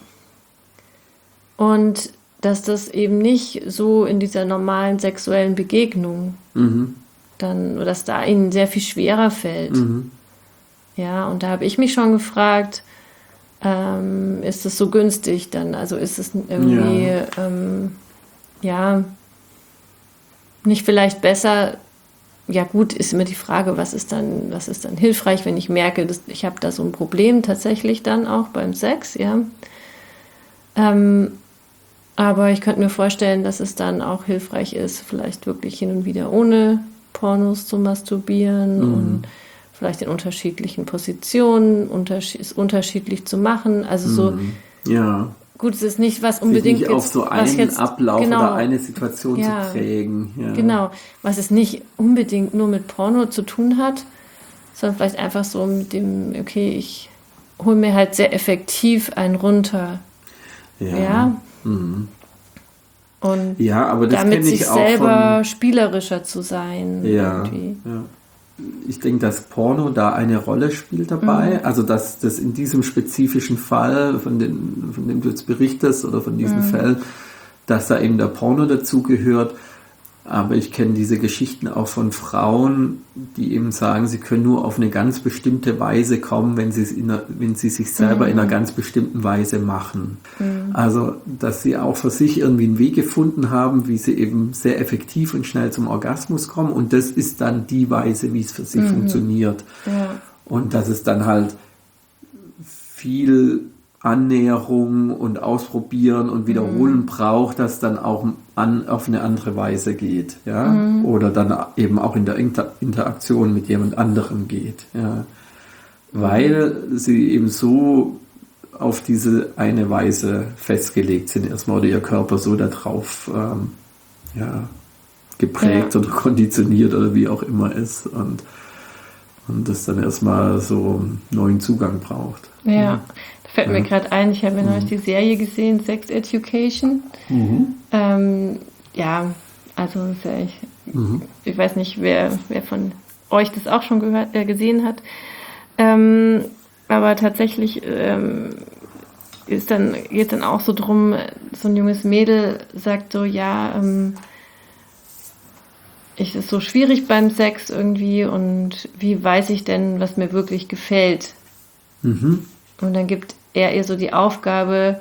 Und dass das eben nicht so in dieser normalen sexuellen Begegnung mhm. dann, oder dass da ihnen sehr viel schwerer fällt. Mhm. Ja, und da habe ich mich schon gefragt, ähm, ist es so günstig dann? Also ist es irgendwie, ja, ähm, ja nicht vielleicht besser, ja gut, ist immer die Frage, was ist dann, was ist dann hilfreich, wenn ich merke, dass ich habe da so ein Problem tatsächlich dann auch beim Sex, ja. Ähm, aber ich könnte mir vorstellen, dass es dann auch hilfreich ist, vielleicht wirklich hin und wieder ohne Pornos zu masturbieren, mhm, und vielleicht in unterschiedlichen Positionen, unterschied- es unterschiedlich zu machen. Also so, mhm, ja. Gut, es ist nicht was unbedingt sich nicht auf so einen jetzt, Ablauf, genau, oder eine Situation, ja, zu prägen. Ja. Genau, was es nicht unbedingt nur mit Porno zu tun hat, sondern vielleicht einfach so mit dem, okay, ich hole mir halt sehr effektiv einen runter. Ja. Ja? Mhm. Und ja, aber das damit sich ich auch selber von, spielerischer zu sein. Ja, ja. Ich denke, dass Porno da eine Rolle spielt dabei. Mhm. Also, dass das in diesem spezifischen Fall, von, den, von dem du jetzt berichtest, oder von diesen mhm. Fällen, dass da eben der Porno dazugehört. Aber ich kenne diese Geschichten auch von Frauen, die eben sagen, sie können nur auf eine ganz bestimmte Weise kommen, wenn sie es in einer, wenn sie sich selber mhm. in einer ganz bestimmten Weise machen. Mhm. Also, dass sie auch für sich irgendwie einen Weg gefunden haben, wie sie eben sehr effektiv und schnell zum Orgasmus kommen. Und das ist dann die Weise, wie es für sie mhm. funktioniert. Ja. Und dass es dann halt viel Annäherung und Ausprobieren und Wiederholen mhm. braucht, dass dann auch an, auf eine andere Weise geht, ja, mhm. oder dann eben auch in der Inter- Interaktion mit jemand anderem geht, ja, weil sie eben so auf diese eine Weise festgelegt sind erstmal, oder ihr Körper so darauf ähm, ja, geprägt ja. oder konditioniert oder wie auch immer ist, und und das dann erstmal so einen neuen Zugang braucht. Ja. ja. Fällt mir gerade ein, ich habe mir mhm. neulich die Serie gesehen, Sex Education. Mhm. Ähm, ja, also ja, ich, mhm. ich weiß nicht, wer, wer von euch das auch schon gehört, äh, gesehen hat. Ähm, aber tatsächlich ähm, ist dann, geht dann auch so drum, so ein junges Mädel sagt so, ja, ähm, es ist so schwierig beim Sex irgendwie, und wie weiß ich denn, was mir wirklich gefällt? Mhm. Und dann gibt er ihr so die Aufgabe,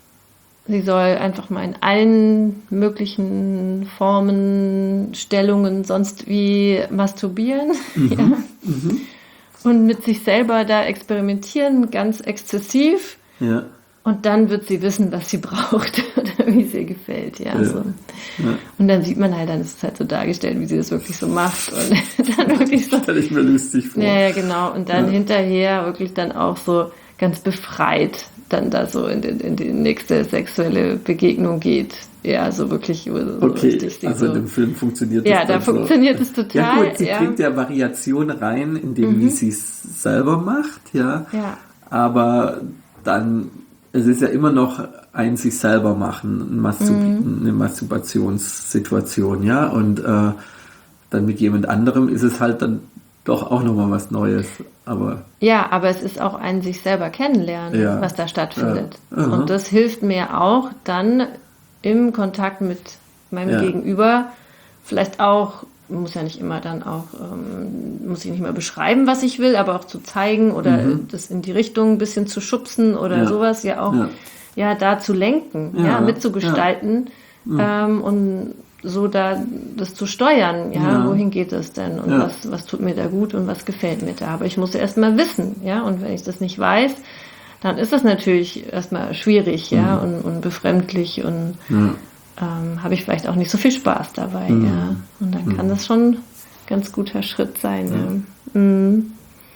sie soll einfach mal in allen möglichen Formen, Stellungen, sonst wie masturbieren. Mhm. Ja. Mhm. Und mit sich selber da experimentieren, ganz exzessiv. Ja. Und dann wird sie wissen, was sie braucht oder wie es ihr gefällt. Ja, ja. So. Ja. Und dann sieht man halt, dann ist es halt so dargestellt, wie sie das wirklich so macht. Und dann wirklich so. Stell ich mir lustig vor. Ja, genau. Und dann ja. hinterher wirklich dann auch so ganz befreit dann da so in die, in die nächste sexuelle Begegnung geht. Ja, so wirklich so okay, richtig. Also so. In dem Film funktioniert das Ja, da funktioniert es so. total. Ja gut, sie ja. bringt ja Variation rein, in dem, mhm. wie sie es selber macht, ja. ja. Aber dann, es ist ja immer noch ein sich selber machen, ein Mastur- mhm. eine Masturbationssituation, ja. Und äh, dann mit jemand anderem ist es halt dann doch auch nochmal was Neues. Aber ja, aber es ist auch ein sich selber kennenlernen, ja. was da stattfindet. Ja. Und das hilft mir auch dann im Kontakt mit meinem ja. Gegenüber, vielleicht auch, muss ja nicht immer dann auch, ähm, muss ich nicht mehr beschreiben, was ich will, aber auch zu zeigen oder mhm. das in die Richtung ein bisschen zu schubsen oder ja. sowas, ja auch, ja, ja da zu lenken, ja, ja mitzugestalten ja. ähm, und so da das zu steuern, ja, ja. wohin geht es denn und ja. was, was tut mir da gut und was gefällt mir da, aber ich muss erst mal wissen, ja, und wenn ich das nicht weiß, dann ist das natürlich erstmal schwierig, ja, mhm. und, und befremdlich und ja. ähm, habe ich vielleicht auch nicht so viel Spaß dabei, mhm. ja, und dann kann mhm. das schon ein ganz guter Schritt sein, ja. Ja. Mhm.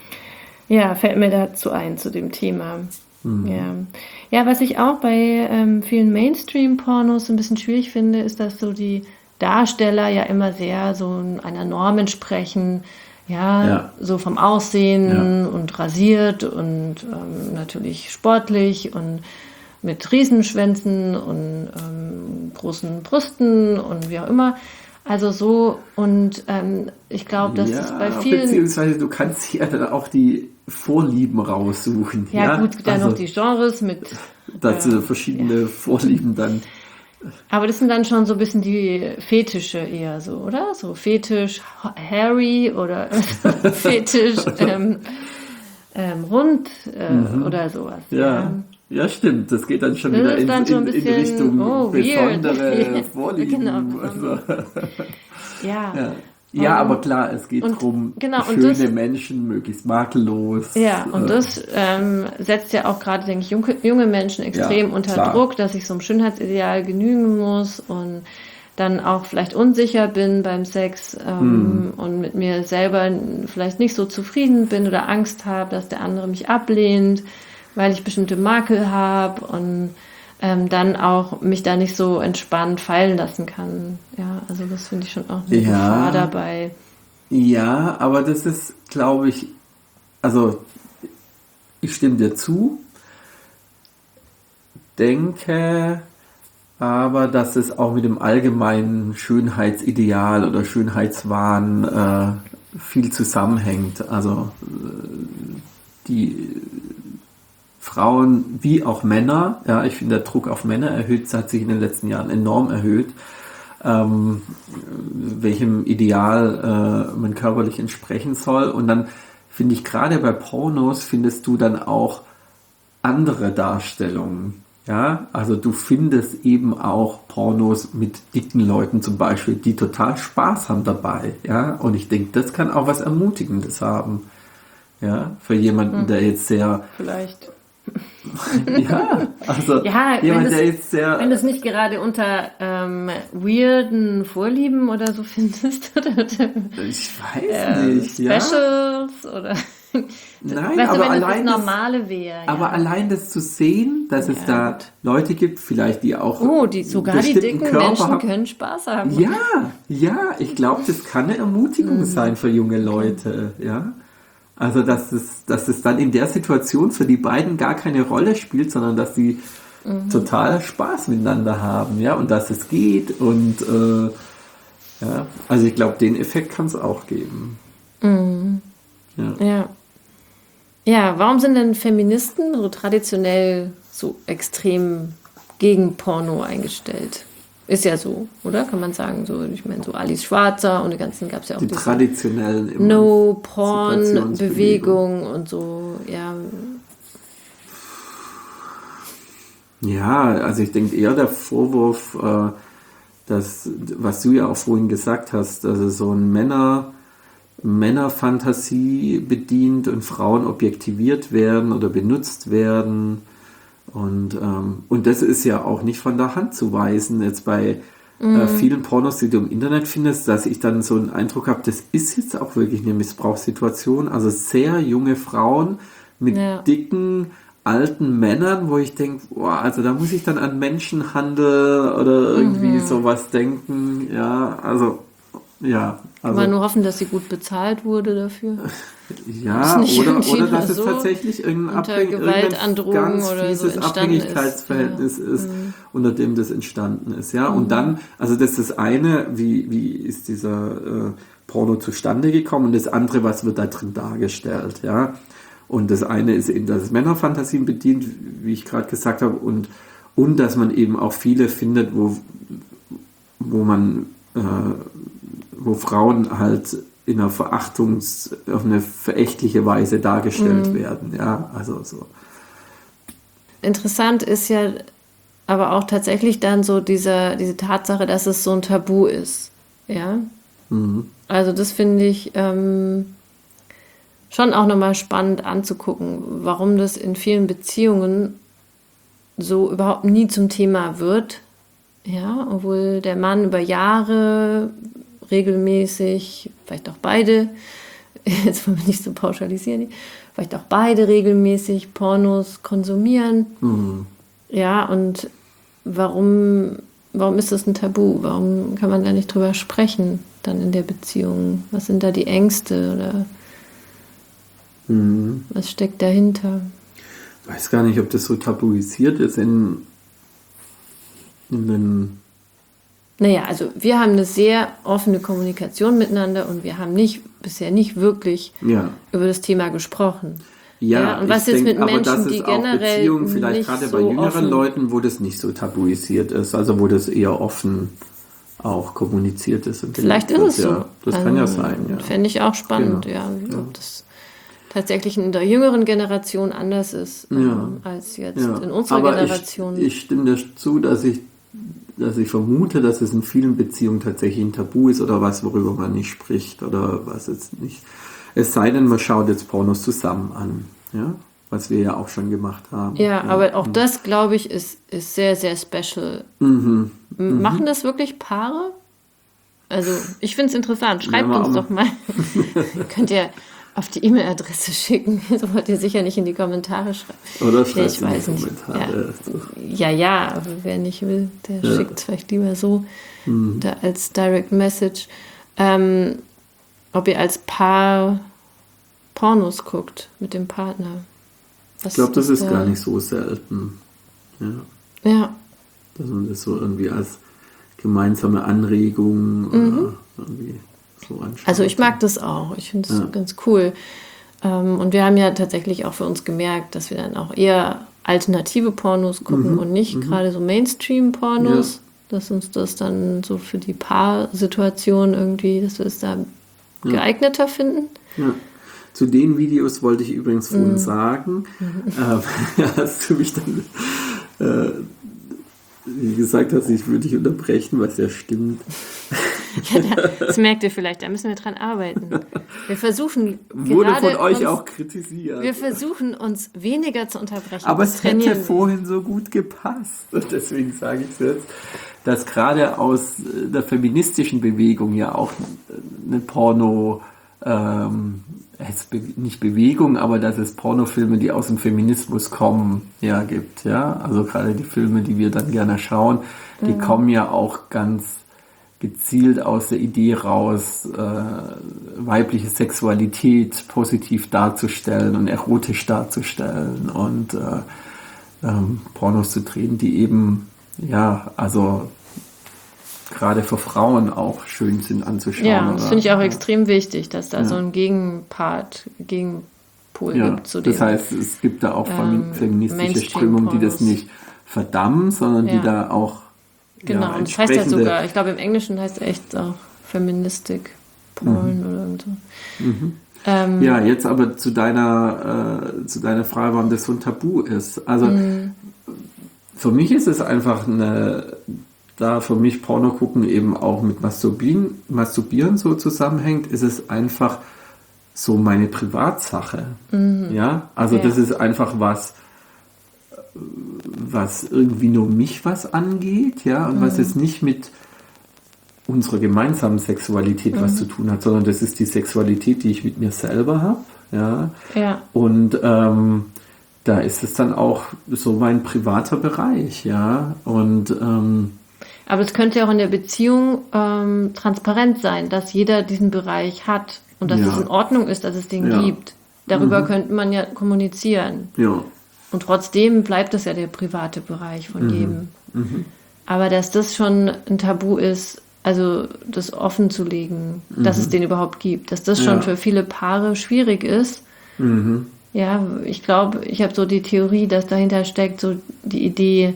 Ja, fällt mir dazu ein, zu dem Thema. Mhm. Ja. Ja, was ich auch bei ähm, vielen Mainstream-Pornos ein bisschen schwierig finde, ist, dass so die Darsteller ja immer sehr so einer Norm entsprechen, ja, ja. so vom Aussehen ja. und rasiert und ähm, natürlich sportlich und mit Riesenschwänzen und ähm, großen Brüsten und wie auch immer. Also so, und ähm, ich glaube, dass ja, es bei vielen... Beziehungsweise du kannst hier dann auch die Vorlieben raussuchen. Ja, ja? gut, dann also, noch die Genres mit... Dazu äh, verschiedene ja. Vorlieben dann. Aber das sind dann schon so ein bisschen die Fetische eher so, oder? So Fetisch Harry oder Fetisch ähm, ähm, rund äh, Mhm. oder sowas. Ja. Ja, stimmt. Das geht dann schon Das wieder ist in, dann schon ein in, in bisschen, Richtung oh, weird. besondere Vorlieben. Genau, Also, Ja. ja. Ja, Und- aber klar, es geht und- darum, genau, und schöne das- Menschen, möglichst makellos. Ja, und äh, das ähm, setzt ja auch gerade, denke ich, junge, junge Menschen extrem Ja, unter klar. Druck, dass ich so einem Schönheitsideal genügen muss und dann auch vielleicht unsicher bin beim Sex ähm, Hm. und mit mir selber vielleicht nicht so zufrieden bin oder Angst habe, dass der andere mich ablehnt, weil ich bestimmte Makel habe und ähm, dann auch mich da nicht so entspannt fallen lassen kann. Ja, also das finde ich schon auch eine Ja. Gefahr dabei. Ja, aber das ist, glaube ich, also ich stimme dir zu, denke aber, dass es auch mit dem allgemeinen Schönheitsideal oder Schönheitswahn äh, viel zusammenhängt. Also äh, die Frauen wie auch Männer, ja, ich finde, der Druck auf Männer erhöht, hat sich in den letzten Jahren enorm erhöht. Ähm, welchem Ideal äh, man körperlich entsprechen soll. Und dann finde ich, gerade bei Pornos findest du dann auch andere Darstellungen. Ja, also du findest eben auch Pornos mit dicken Leuten zum Beispiel, die total Spaß haben dabei. Ja, und ich denke, das kann auch was Ermutigendes haben. Ja, für jemanden, Hm. der jetzt sehr, Vielleicht. ja, also Ja, wenn jemand, das- der jetzt sehr, Wenn du es nicht gerade unter ähm, weirden Vorlieben oder so findest, oder, ich weiß ähm, nicht, ja. Specials, oder Nein, weißt du, aber wenn das allein das das, Normale wäre. aber ja. allein das zu sehen, dass es Ja, da gut. Leute gibt, vielleicht die auch Oh, die, sogar die bestimmten dicken Körper Menschen haben. können Spaß haben. Ja, ja, ich glaube, das kann eine Ermutigung Mhm. sein für junge Leute, ja. Also, dass es, dass es dann in der Situation für die beiden gar keine Rolle spielt, sondern dass sie Mhm. total Spaß miteinander haben, ja, und dass es geht und, äh, ja, also ich glaube, den Effekt kann es auch geben. Mhm. Ja. Ja. Ja, warum sind denn Feministen so traditionell so extrem gegen Porno eingestellt? Ist ja so, oder? Kann man sagen, so, ich meine, so Alice Schwarzer und die ganzen gab es ja auch Die diese traditionellen No-Porn-Bewegung und so, ja. Ja, also ich denke eher der Vorwurf, äh, dass, was du ja auch vorhin gesagt hast, also so ein Männer, Männerfantasie bedient und Frauen objektiviert werden oder benutzt werden. Und, ähm, und das ist ja auch nicht von der Hand zu weisen. Jetzt bei äh, vielen Pornos, die du im Internet findest, dass ich dann so einen Eindruck habe, das ist jetzt auch wirklich eine Missbrauchssituation. Also sehr junge Frauen mit Ja. dicken, alten Männern, wo ich denke, boah, also da muss ich dann an Menschenhandel oder irgendwie sowas denken. Ja, also, ja. Kann Also, man nur hoffen, dass sie gut bezahlt wurde dafür. ja, ist nicht oder, irgendwie oder dass nur es so tatsächlich irgendein, unter Abhäng- Gewaltandrohung irgendein ganz oder so fieses entstanden ist. Abhängigkeitsverhältnis Ja. ist, unter dem das entstanden ist. Ja, Mhm. und dann, also das ist das eine, wie, wie ist dieser äh, Porno zustande gekommen, und das andere, was wird da drin dargestellt. Ja, und das eine ist eben, dass es Männerfantasien bedient, wie ich gerade gesagt habe, und, und dass man eben auch viele findet, wo, wo man äh, wo Frauen halt in einer Verachtungs-, auf eine verächtliche Weise dargestellt werden, ja, also so. Interessant ist ja aber auch tatsächlich dann so diese, diese Tatsache, dass es so ein Tabu ist. Ja. Mhm. Also das finde ich ähm, schon auch nochmal spannend anzugucken, warum das in vielen Beziehungen so überhaupt nie zum Thema wird. Ja, obwohl der Mann über Jahre regelmäßig, vielleicht auch beide, jetzt wollen wir nicht so pauschalisieren, vielleicht auch beide regelmäßig Pornos konsumieren. Mhm. Ja, und warum, warum ist das ein Tabu? Warum kann man da nicht drüber sprechen dann in der Beziehung? Was sind da die Ängste oder Mhm. was steckt dahinter? Ich weiß gar nicht, ob das so tabuisiert ist in, in den, Naja, also wir haben eine sehr offene Kommunikation miteinander und wir haben nicht bisher nicht wirklich ja. über das Thema gesprochen. Ja, Ja, und was ich ist denk, mit aber Menschen, das ist die auch generell Beziehungen, vielleicht nicht gerade so bei jüngeren offen- Leuten, wo das nicht so tabuisiert ist, also wo das eher offen auch kommuniziert ist. und Vielleicht ist gelebt es wird, so. Ja, das kann ja sein, ja. Fände ich auch spannend, Genau. ja. Ja. Ob das, tatsächlich in der jüngeren Generation anders ist ähm, Ja. als jetzt Ja. in unserer Aber Generation. Ich, ich stimme dir zu, dass ich, dass ich vermute, dass es in vielen Beziehungen tatsächlich ein Tabu ist oder was, worüber man nicht spricht oder was jetzt nicht. Es sei denn, man schaut jetzt Pornos zusammen an, ja, was wir ja auch schon gemacht haben. Ja, aber auch das, glaube ich, ist, ist sehr, sehr special. Mhm. M- Machen das wirklich Paare? Also, ich finde es interessant. Schreibt Ja, uns mal- doch mal. Könnt ihr auf die E-Mail-Adresse schicken. Das wollt ihr sicher nicht in die Kommentare schreiben. Oder Ja, schreibt ich in die weiß nicht. Kommentare. Ja, ja, aber wer nicht will, der Ja. schickt es vielleicht lieber so Mhm. da als Direct Message. Ähm, ob ihr als Paar Pornos guckt mit dem Partner. Was Ich glaube, das ist da- gar nicht so selten, ja, Ja, dass man das so irgendwie als gemeinsame Anregung oder irgendwie so anschaut. also ich mag das auch. Ich finde es Ja. ganz cool. Ähm, und wir haben ja tatsächlich auch für uns gemerkt, dass wir dann auch eher alternative Pornos gucken Mhm, und nicht gerade so Mainstream-Pornos. Dass uns das dann so für die Paarsituation irgendwie, dass wir es da geeigneter finden. Ja. Zu den Videos wollte ich übrigens vorhin Mhm. sagen, äh, hast du mich dann äh, wie gesagt hast, ich würde dich unterbrechen, was ja stimmt. Ja, da- das merkt ihr vielleicht, da müssen wir dran arbeiten. Wir versuchen Wurde gerade von euch uns, auch kritisiert. wir versuchen uns weniger zu unterbrechen. Aber Das es hätte trainieren wir. vorhin so gut gepasst. Und deswegen sage ich es jetzt, dass gerade aus der feministischen Bewegung ja auch eine Porno, ähm, jetzt be- nicht Bewegung, aber dass es Pornofilme, die aus dem Feminismus kommen, ja gibt. Ja, also gerade die Filme, die wir dann gerne schauen, die Mhm. kommen ja auch ganz gezielt aus der Idee raus, äh, weibliche Sexualität positiv darzustellen und erotisch darzustellen und äh, ähm, Pornos zu drehen, die eben, ja, also gerade für Frauen auch schön sind anzuschauen. Ja, das oder? finde ich auch Ja. extrem wichtig, dass da Ja. so ein Gegenpart, Gegenpol Ja, gibt zu dem. das heißt, es gibt da auch femi- ähm, feministische Strömungen, die das Mainstream-Pornos. nicht verdammen, sondern die Ja. da auch Genau, ja, und das heißt ja entsprechende- sogar, ich glaube im Englischen heißt es echt auch Feministic Porn oder irgend so. Ähm, Ja, jetzt aber zu deiner, äh, zu deiner Frage, warum das so ein Tabu ist. Also Mhm. für mich ist es einfach eine, da für mich Porno gucken eben auch mit Masturbieren, Masturbieren so zusammenhängt, ist es einfach so meine Privatsache. Ja, also Ja. das ist einfach was, was irgendwie nur mich was angeht, ja, und was jetzt nicht mit unserer gemeinsamen Sexualität was zu tun hat, sondern das ist die Sexualität, die ich mit mir selber habe, ja. Ja, Und ähm, da ist es dann auch so mein privater Bereich, ja. Und ähm, aber es könnte ja auch in der Beziehung ähm, transparent sein, dass jeder diesen Bereich hat und dass Ja. es in Ordnung ist, dass es den Ja. gibt. Darüber könnte man ja kommunizieren. ja, Und trotzdem bleibt es ja der private Bereich Mhm. von jedem. Aber dass das schon ein Tabu ist, also das offen zu legen, dass es den überhaupt gibt, dass das schon Mhm. Ja. für viele Paare schwierig ist. mhm. Ja, ich glaube, ich habe so die Theorie, dass dahinter steckt so die Idee,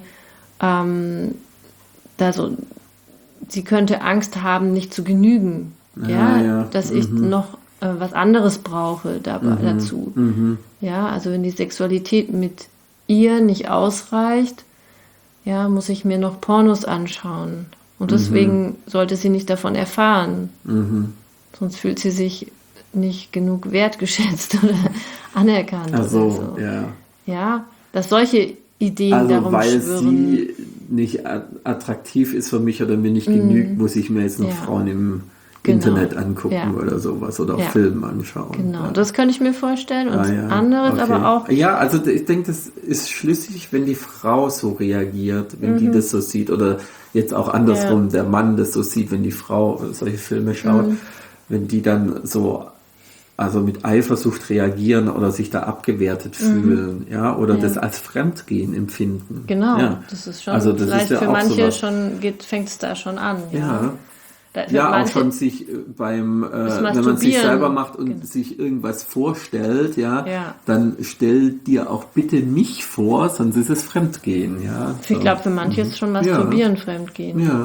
ähm, da so, sie könnte Angst haben, nicht zu genügen. Ja, Ah, ja. dass ich noch äh, was anderes brauche dabei, dazu. Mhm. Ja, also wenn die Sexualität mit ihr nicht ausreicht, ja, muss ich mir noch Pornos anschauen. Und deswegen sollte sie nicht davon erfahren. Mhm. Sonst fühlt sie sich nicht genug wertgeschätzt oder anerkannt. Also, oder so. ja. Ja, dass solche Ideen Also darum weil schwirren. sie nicht a- attraktiv ist für mich oder mir nicht genügt, muss ich mir jetzt noch Ja. Frauen im Genau. Internet angucken Ja. oder sowas oder auf Ja. Filmen anschauen. Genau, Ja. das könnte ich mir vorstellen. Und Ah, ja. anderes Okay. aber auch, Ja, also d- ich denke, das ist schlüssig, wenn die Frau so reagiert, wenn die das so sieht oder jetzt auch andersrum, Mhm. Ja. der Mann das so sieht, wenn die Frau solche Filme schaut, Mhm. wenn die dann so also mit Eifersucht reagieren oder sich da abgewertet fühlen, ja, oder Mhm. Ja. das als Fremdgehen empfinden. genau, Ja. das ist schon, Also das vielleicht ist ja für auch manche sowas. schon geht, fängt es da schon an. Ja, Ja. Da, für Ja, auch manche, schon sich äh, beim, äh, wenn man sich Masturbieren. selber macht und Genau. sich irgendwas vorstellt, ja, Ja. dann stell dir auch bitte mich vor, sonst ist es Fremdgehen, ja. Ich glaube, für manche ist schon Masturbieren Fremdgehen. Ja.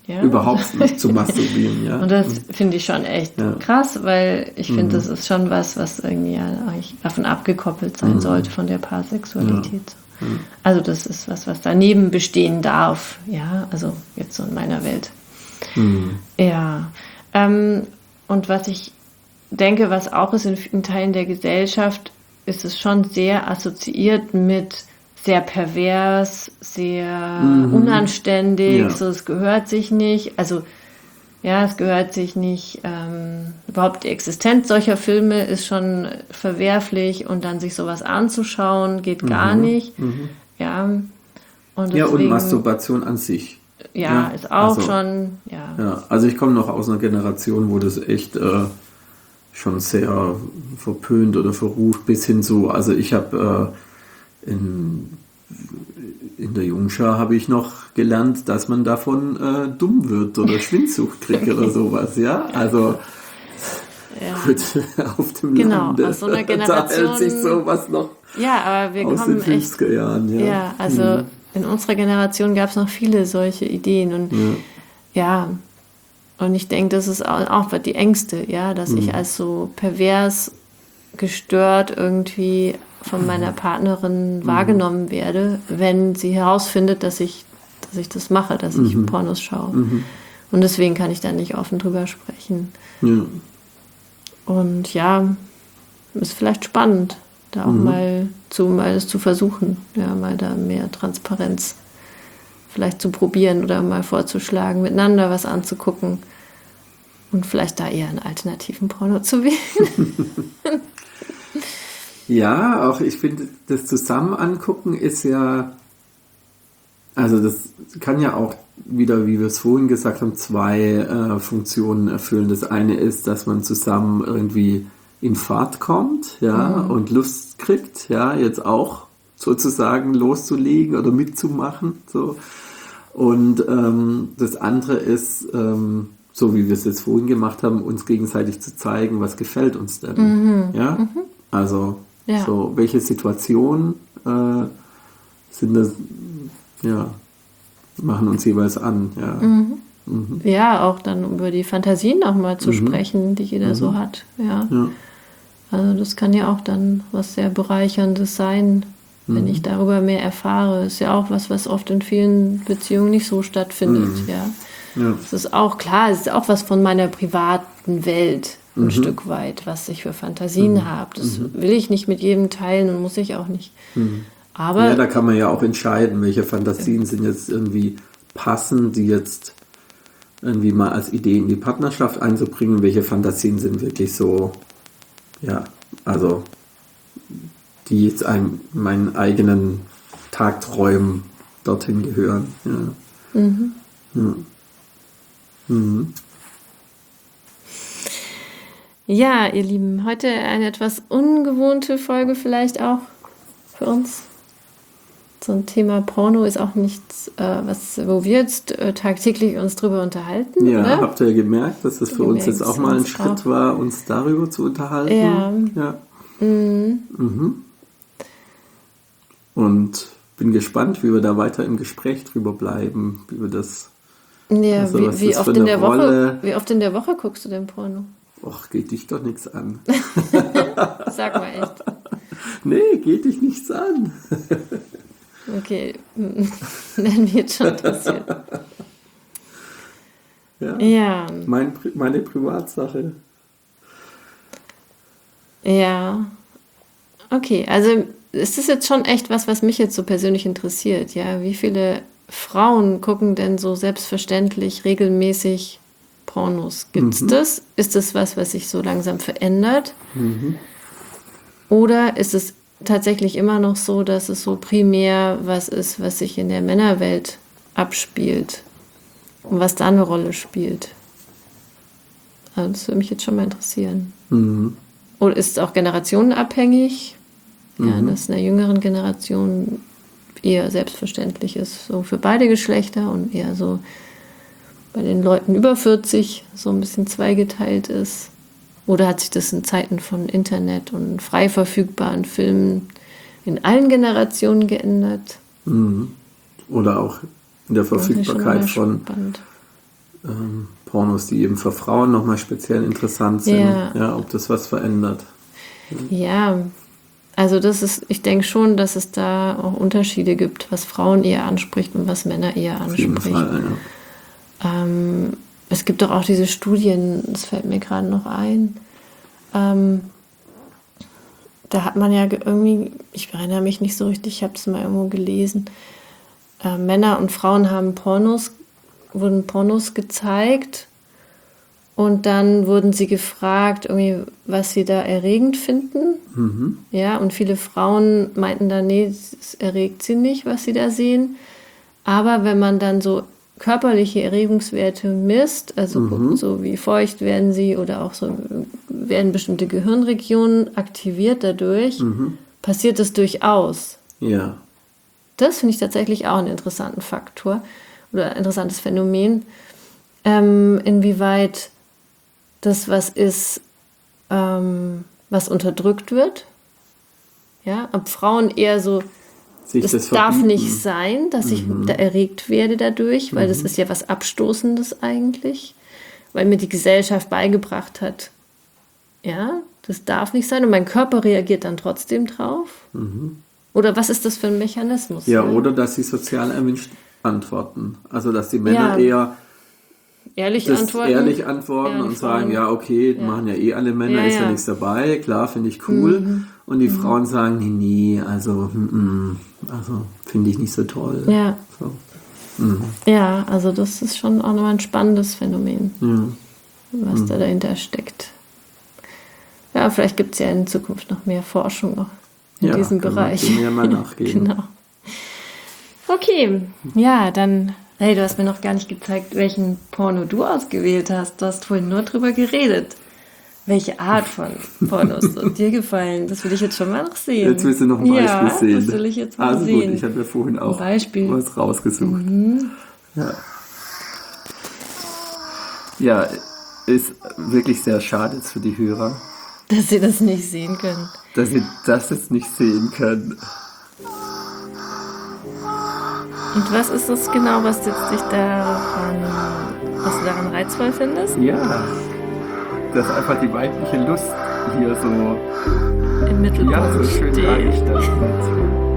Ja? überhaupt nicht zu masturbieren. Ja? Und das finde ich schon echt Ja. krass, weil ich finde, Mhm. das ist schon was, was irgendwie ja eigentlich davon abgekoppelt sein Mhm. sollte, von der Paarsexualität. Ja. Mhm. Also das ist was, was daneben bestehen darf. Ja, also jetzt so in meiner Welt. Mhm. Ja. Ähm, und was ich denke, was auch ist in vielen Teilen der Gesellschaft, ist es schon sehr assoziiert mit sehr pervers, sehr Mhm. unanständig, Ja. so es gehört sich nicht. Also ja, es gehört sich nicht. Ähm, überhaupt die Existenz solcher Filme ist schon verwerflich und dann sich sowas anzuschauen, geht gar Mhm. nicht. Mhm. Ja, und Ja, und deswegen, Masturbation an sich. ja, Ja, ist auch also, schon, ja. Ja, also ich komme noch aus einer Generation, wo das echt äh, schon sehr verpönt oder verrucht bis hin zu, also ich habe äh, in, in der Jungschar habe ich noch gelernt, dass man davon äh, dumm wird oder Schwindsucht kriegt oder sowas, ja, also Ja. gut, auf dem Genau, Lande, aus so einer da Generation- hält sich sowas noch Ja, aber wir aus kommen den echt. fünfziger Jahren, ja. Ja, also Mhm. in unserer Generation gab es noch viele solche Ideen und Ja. ja, und ich denke, das ist auch, auch die Ängste, ja, dass Mhm. ich als so pervers gestört irgendwie von meiner Partnerin wahrgenommen werde, wenn sie herausfindet, dass ich, dass ich das mache, dass ich Mhm. Pornos schaue. Mhm. Und deswegen kann ich da nicht offen drüber sprechen. Ja. Und ja, ist vielleicht spannend, da auch Mhm. mal zu, mal es zu versuchen, ja, mal da mehr Transparenz vielleicht zu probieren oder mal vorzuschlagen, miteinander was anzugucken und vielleicht da eher einen alternativen Porno zu wählen. Ja, auch ich finde, das Zusammen angucken ist ja, also das kann ja auch wieder, wie wir es vorhin gesagt haben, zwei äh, Funktionen erfüllen. Das eine ist, dass man zusammen irgendwie in Fahrt kommt, ja, Mhm. und Lust kriegt, ja, jetzt auch sozusagen loszulegen oder mitzumachen, so. Und ähm, das andere ist, ähm, so wie wir es jetzt vorhin gemacht haben, uns gegenseitig zu zeigen, was gefällt uns denn, ja. Also Ja. so, welche Situationen äh, sind das, ja, machen uns jeweils an, ja. Mhm. Ja, auch dann über die Fantasien auch mal zu Mhm. sprechen, die jeder so hat. Ja. Ja. Also das kann ja auch dann was sehr Bereicherndes sein, wenn Mhm. ich darüber mehr erfahre. Ist ja auch was, was oft in vielen Beziehungen nicht so stattfindet. Mhm. Ja. Ja. Es ist auch klar, es ist auch was von meiner privaten Welt ein Mhm. Stück weit, was ich für Fantasien habe. Das will ich nicht mit jedem teilen und muss ich auch nicht. Aber Ja, da kann man ja auch entscheiden, welche Fantasien sind jetzt irgendwie passend, die jetzt irgendwie mal als Idee in die Partnerschaft einzubringen, welche Fantasien sind wirklich so, ja, also die jetzt einem, meinen eigenen Tagträumen dorthin gehören. Ja. Mhm. Ja. Mhm. Ja, ihr Lieben, heute eine etwas ungewohnte Folge vielleicht auch für uns. So ein Thema Porno ist auch nichts, äh, was, wo wir jetzt äh, tagtäglich uns drüber unterhalten, Ja, oder? habt ihr gemerkt, dass es für uns Gemerkt, jetzt auch mal ein uns Schritt auch. war, uns darüber zu unterhalten? Ja. Ja. Mhm. Mhm. Und bin gespannt, wie wir da weiter im Gespräch drüber bleiben, wie wir das, Ja, Also, was wie, wie, das für oft in eine der Woche, Rolle- wie oft in der Woche guckst du denn Porno? och, geht dich doch nichts an. Sag mal echt. Nee, geht dich nichts an. Okay, wenn mich jetzt schon interessiert. Ja. Ja, Mein, Pri- meine Privatsache. ja. Okay, also ist das jetzt schon echt was, was mich jetzt so persönlich interessiert, ja? Wie viele Frauen gucken denn so selbstverständlich regelmäßig Pornos? Gibt's Mhm. das? Ist das was, was sich so langsam verändert? Oder ist es tatsächlich immer noch so, dass es so primär was ist, was sich in der Männerwelt abspielt und was da eine Rolle spielt? Also das würde mich jetzt schon mal interessieren. Mhm. Oder ist es auch generationenabhängig? Ja, dass in der jüngeren Generation eher selbstverständlich ist, so für beide Geschlechter und eher so bei den Leuten über vierzig so ein bisschen zweigeteilt ist. Oder hat sich das in Zeiten von Internet und frei verfügbaren Filmen in allen Generationen geändert? Mhm. Oder auch in der Das ist schon Verfügbarkeit mal von spannend. ähm, Pornos, die eben für Frauen nochmal speziell interessant sind. Ja. Ja, ob das was verändert. Ja, also das ist, ich denke schon, dass es da auch Unterschiede gibt, was Frauen eher anspricht und was Männer eher Auf jeden anspricht. Fall, ja. Ähm, es gibt doch auch diese Studien, das fällt mir gerade noch ein. Ähm, da hat man ja ge- irgendwie, ich erinnere mich nicht so richtig, ich habe es mal irgendwo gelesen. Äh, Männer und Frauen haben Pornos, wurden Pornos gezeigt und dann wurden sie gefragt, irgendwie, was sie da erregend finden. Mhm. Ja, und viele Frauen meinten dann, nee, es erregt sie nicht, was sie da sehen. Aber wenn man dann so körperliche Erregungswerte misst, also Mhm. so wie feucht werden sie oder auch so werden bestimmte Gehirnregionen aktiviert dadurch, Mhm. passiert das durchaus. Ja. Das finde ich tatsächlich auch einen interessanten Faktor oder ein interessantes Phänomen, ähm, inwieweit das was ist, ähm, was unterdrückt wird. Ja, ob Frauen eher so, Sich das, das darf verbieten. nicht sein, dass ich da erregt werde dadurch, weil das ist ja was Abstoßendes eigentlich, weil mir die Gesellschaft beigebracht hat, ja, das darf nicht sein und mein Körper reagiert dann trotzdem drauf. Oder was ist das für ein Mechanismus? Ja, oder dass sie sozial erwünscht antworten. Also, dass die Männer Ja. eher Ehrlich das antworten. ehrlich antworten Ja, und und sagen, Frauen- ja, okay, Ja. machen ja eh alle Männer, Ja, ist ja, ja. Mhm. nichts dabei, klar, finde ich cool. Und die Frauen sagen, nee, nee, also, mm, mm, also finde ich nicht so toll. Ja. So. Ja, also das ist schon auch nochmal ein spannendes Phänomen, Ja. was da dahinter steckt. Ja, vielleicht gibt es ja in Zukunft noch mehr Forschung auch in Ja, diesem können wir Bereich. dem ja mal nachgehen. Genau. Okay, ja, dann, hey, du hast mir noch gar nicht gezeigt, welchen Porno du ausgewählt hast. Du hast vorhin nur drüber geredet. Welche Art von Pornos so dir gefallen? Das will ich jetzt schon mal noch sehen. Jetzt willst du noch ein Beispiel ja, sehen. das will ich jetzt mal also sehen. gut, ich habe ja vorhin auch Beispiel. was rausgesucht. Ja. ja, ist wirklich sehr schade jetzt für die Hörer, Dass sie das nicht sehen können. dass sie das jetzt nicht sehen können. Und was ist das genau, was jetzt dich daran, was du daran reizvoll findest? Ja, dass einfach die weibliche Lust hier so, Im Mittelpunkt ja, so schön steht. dargestellt wird.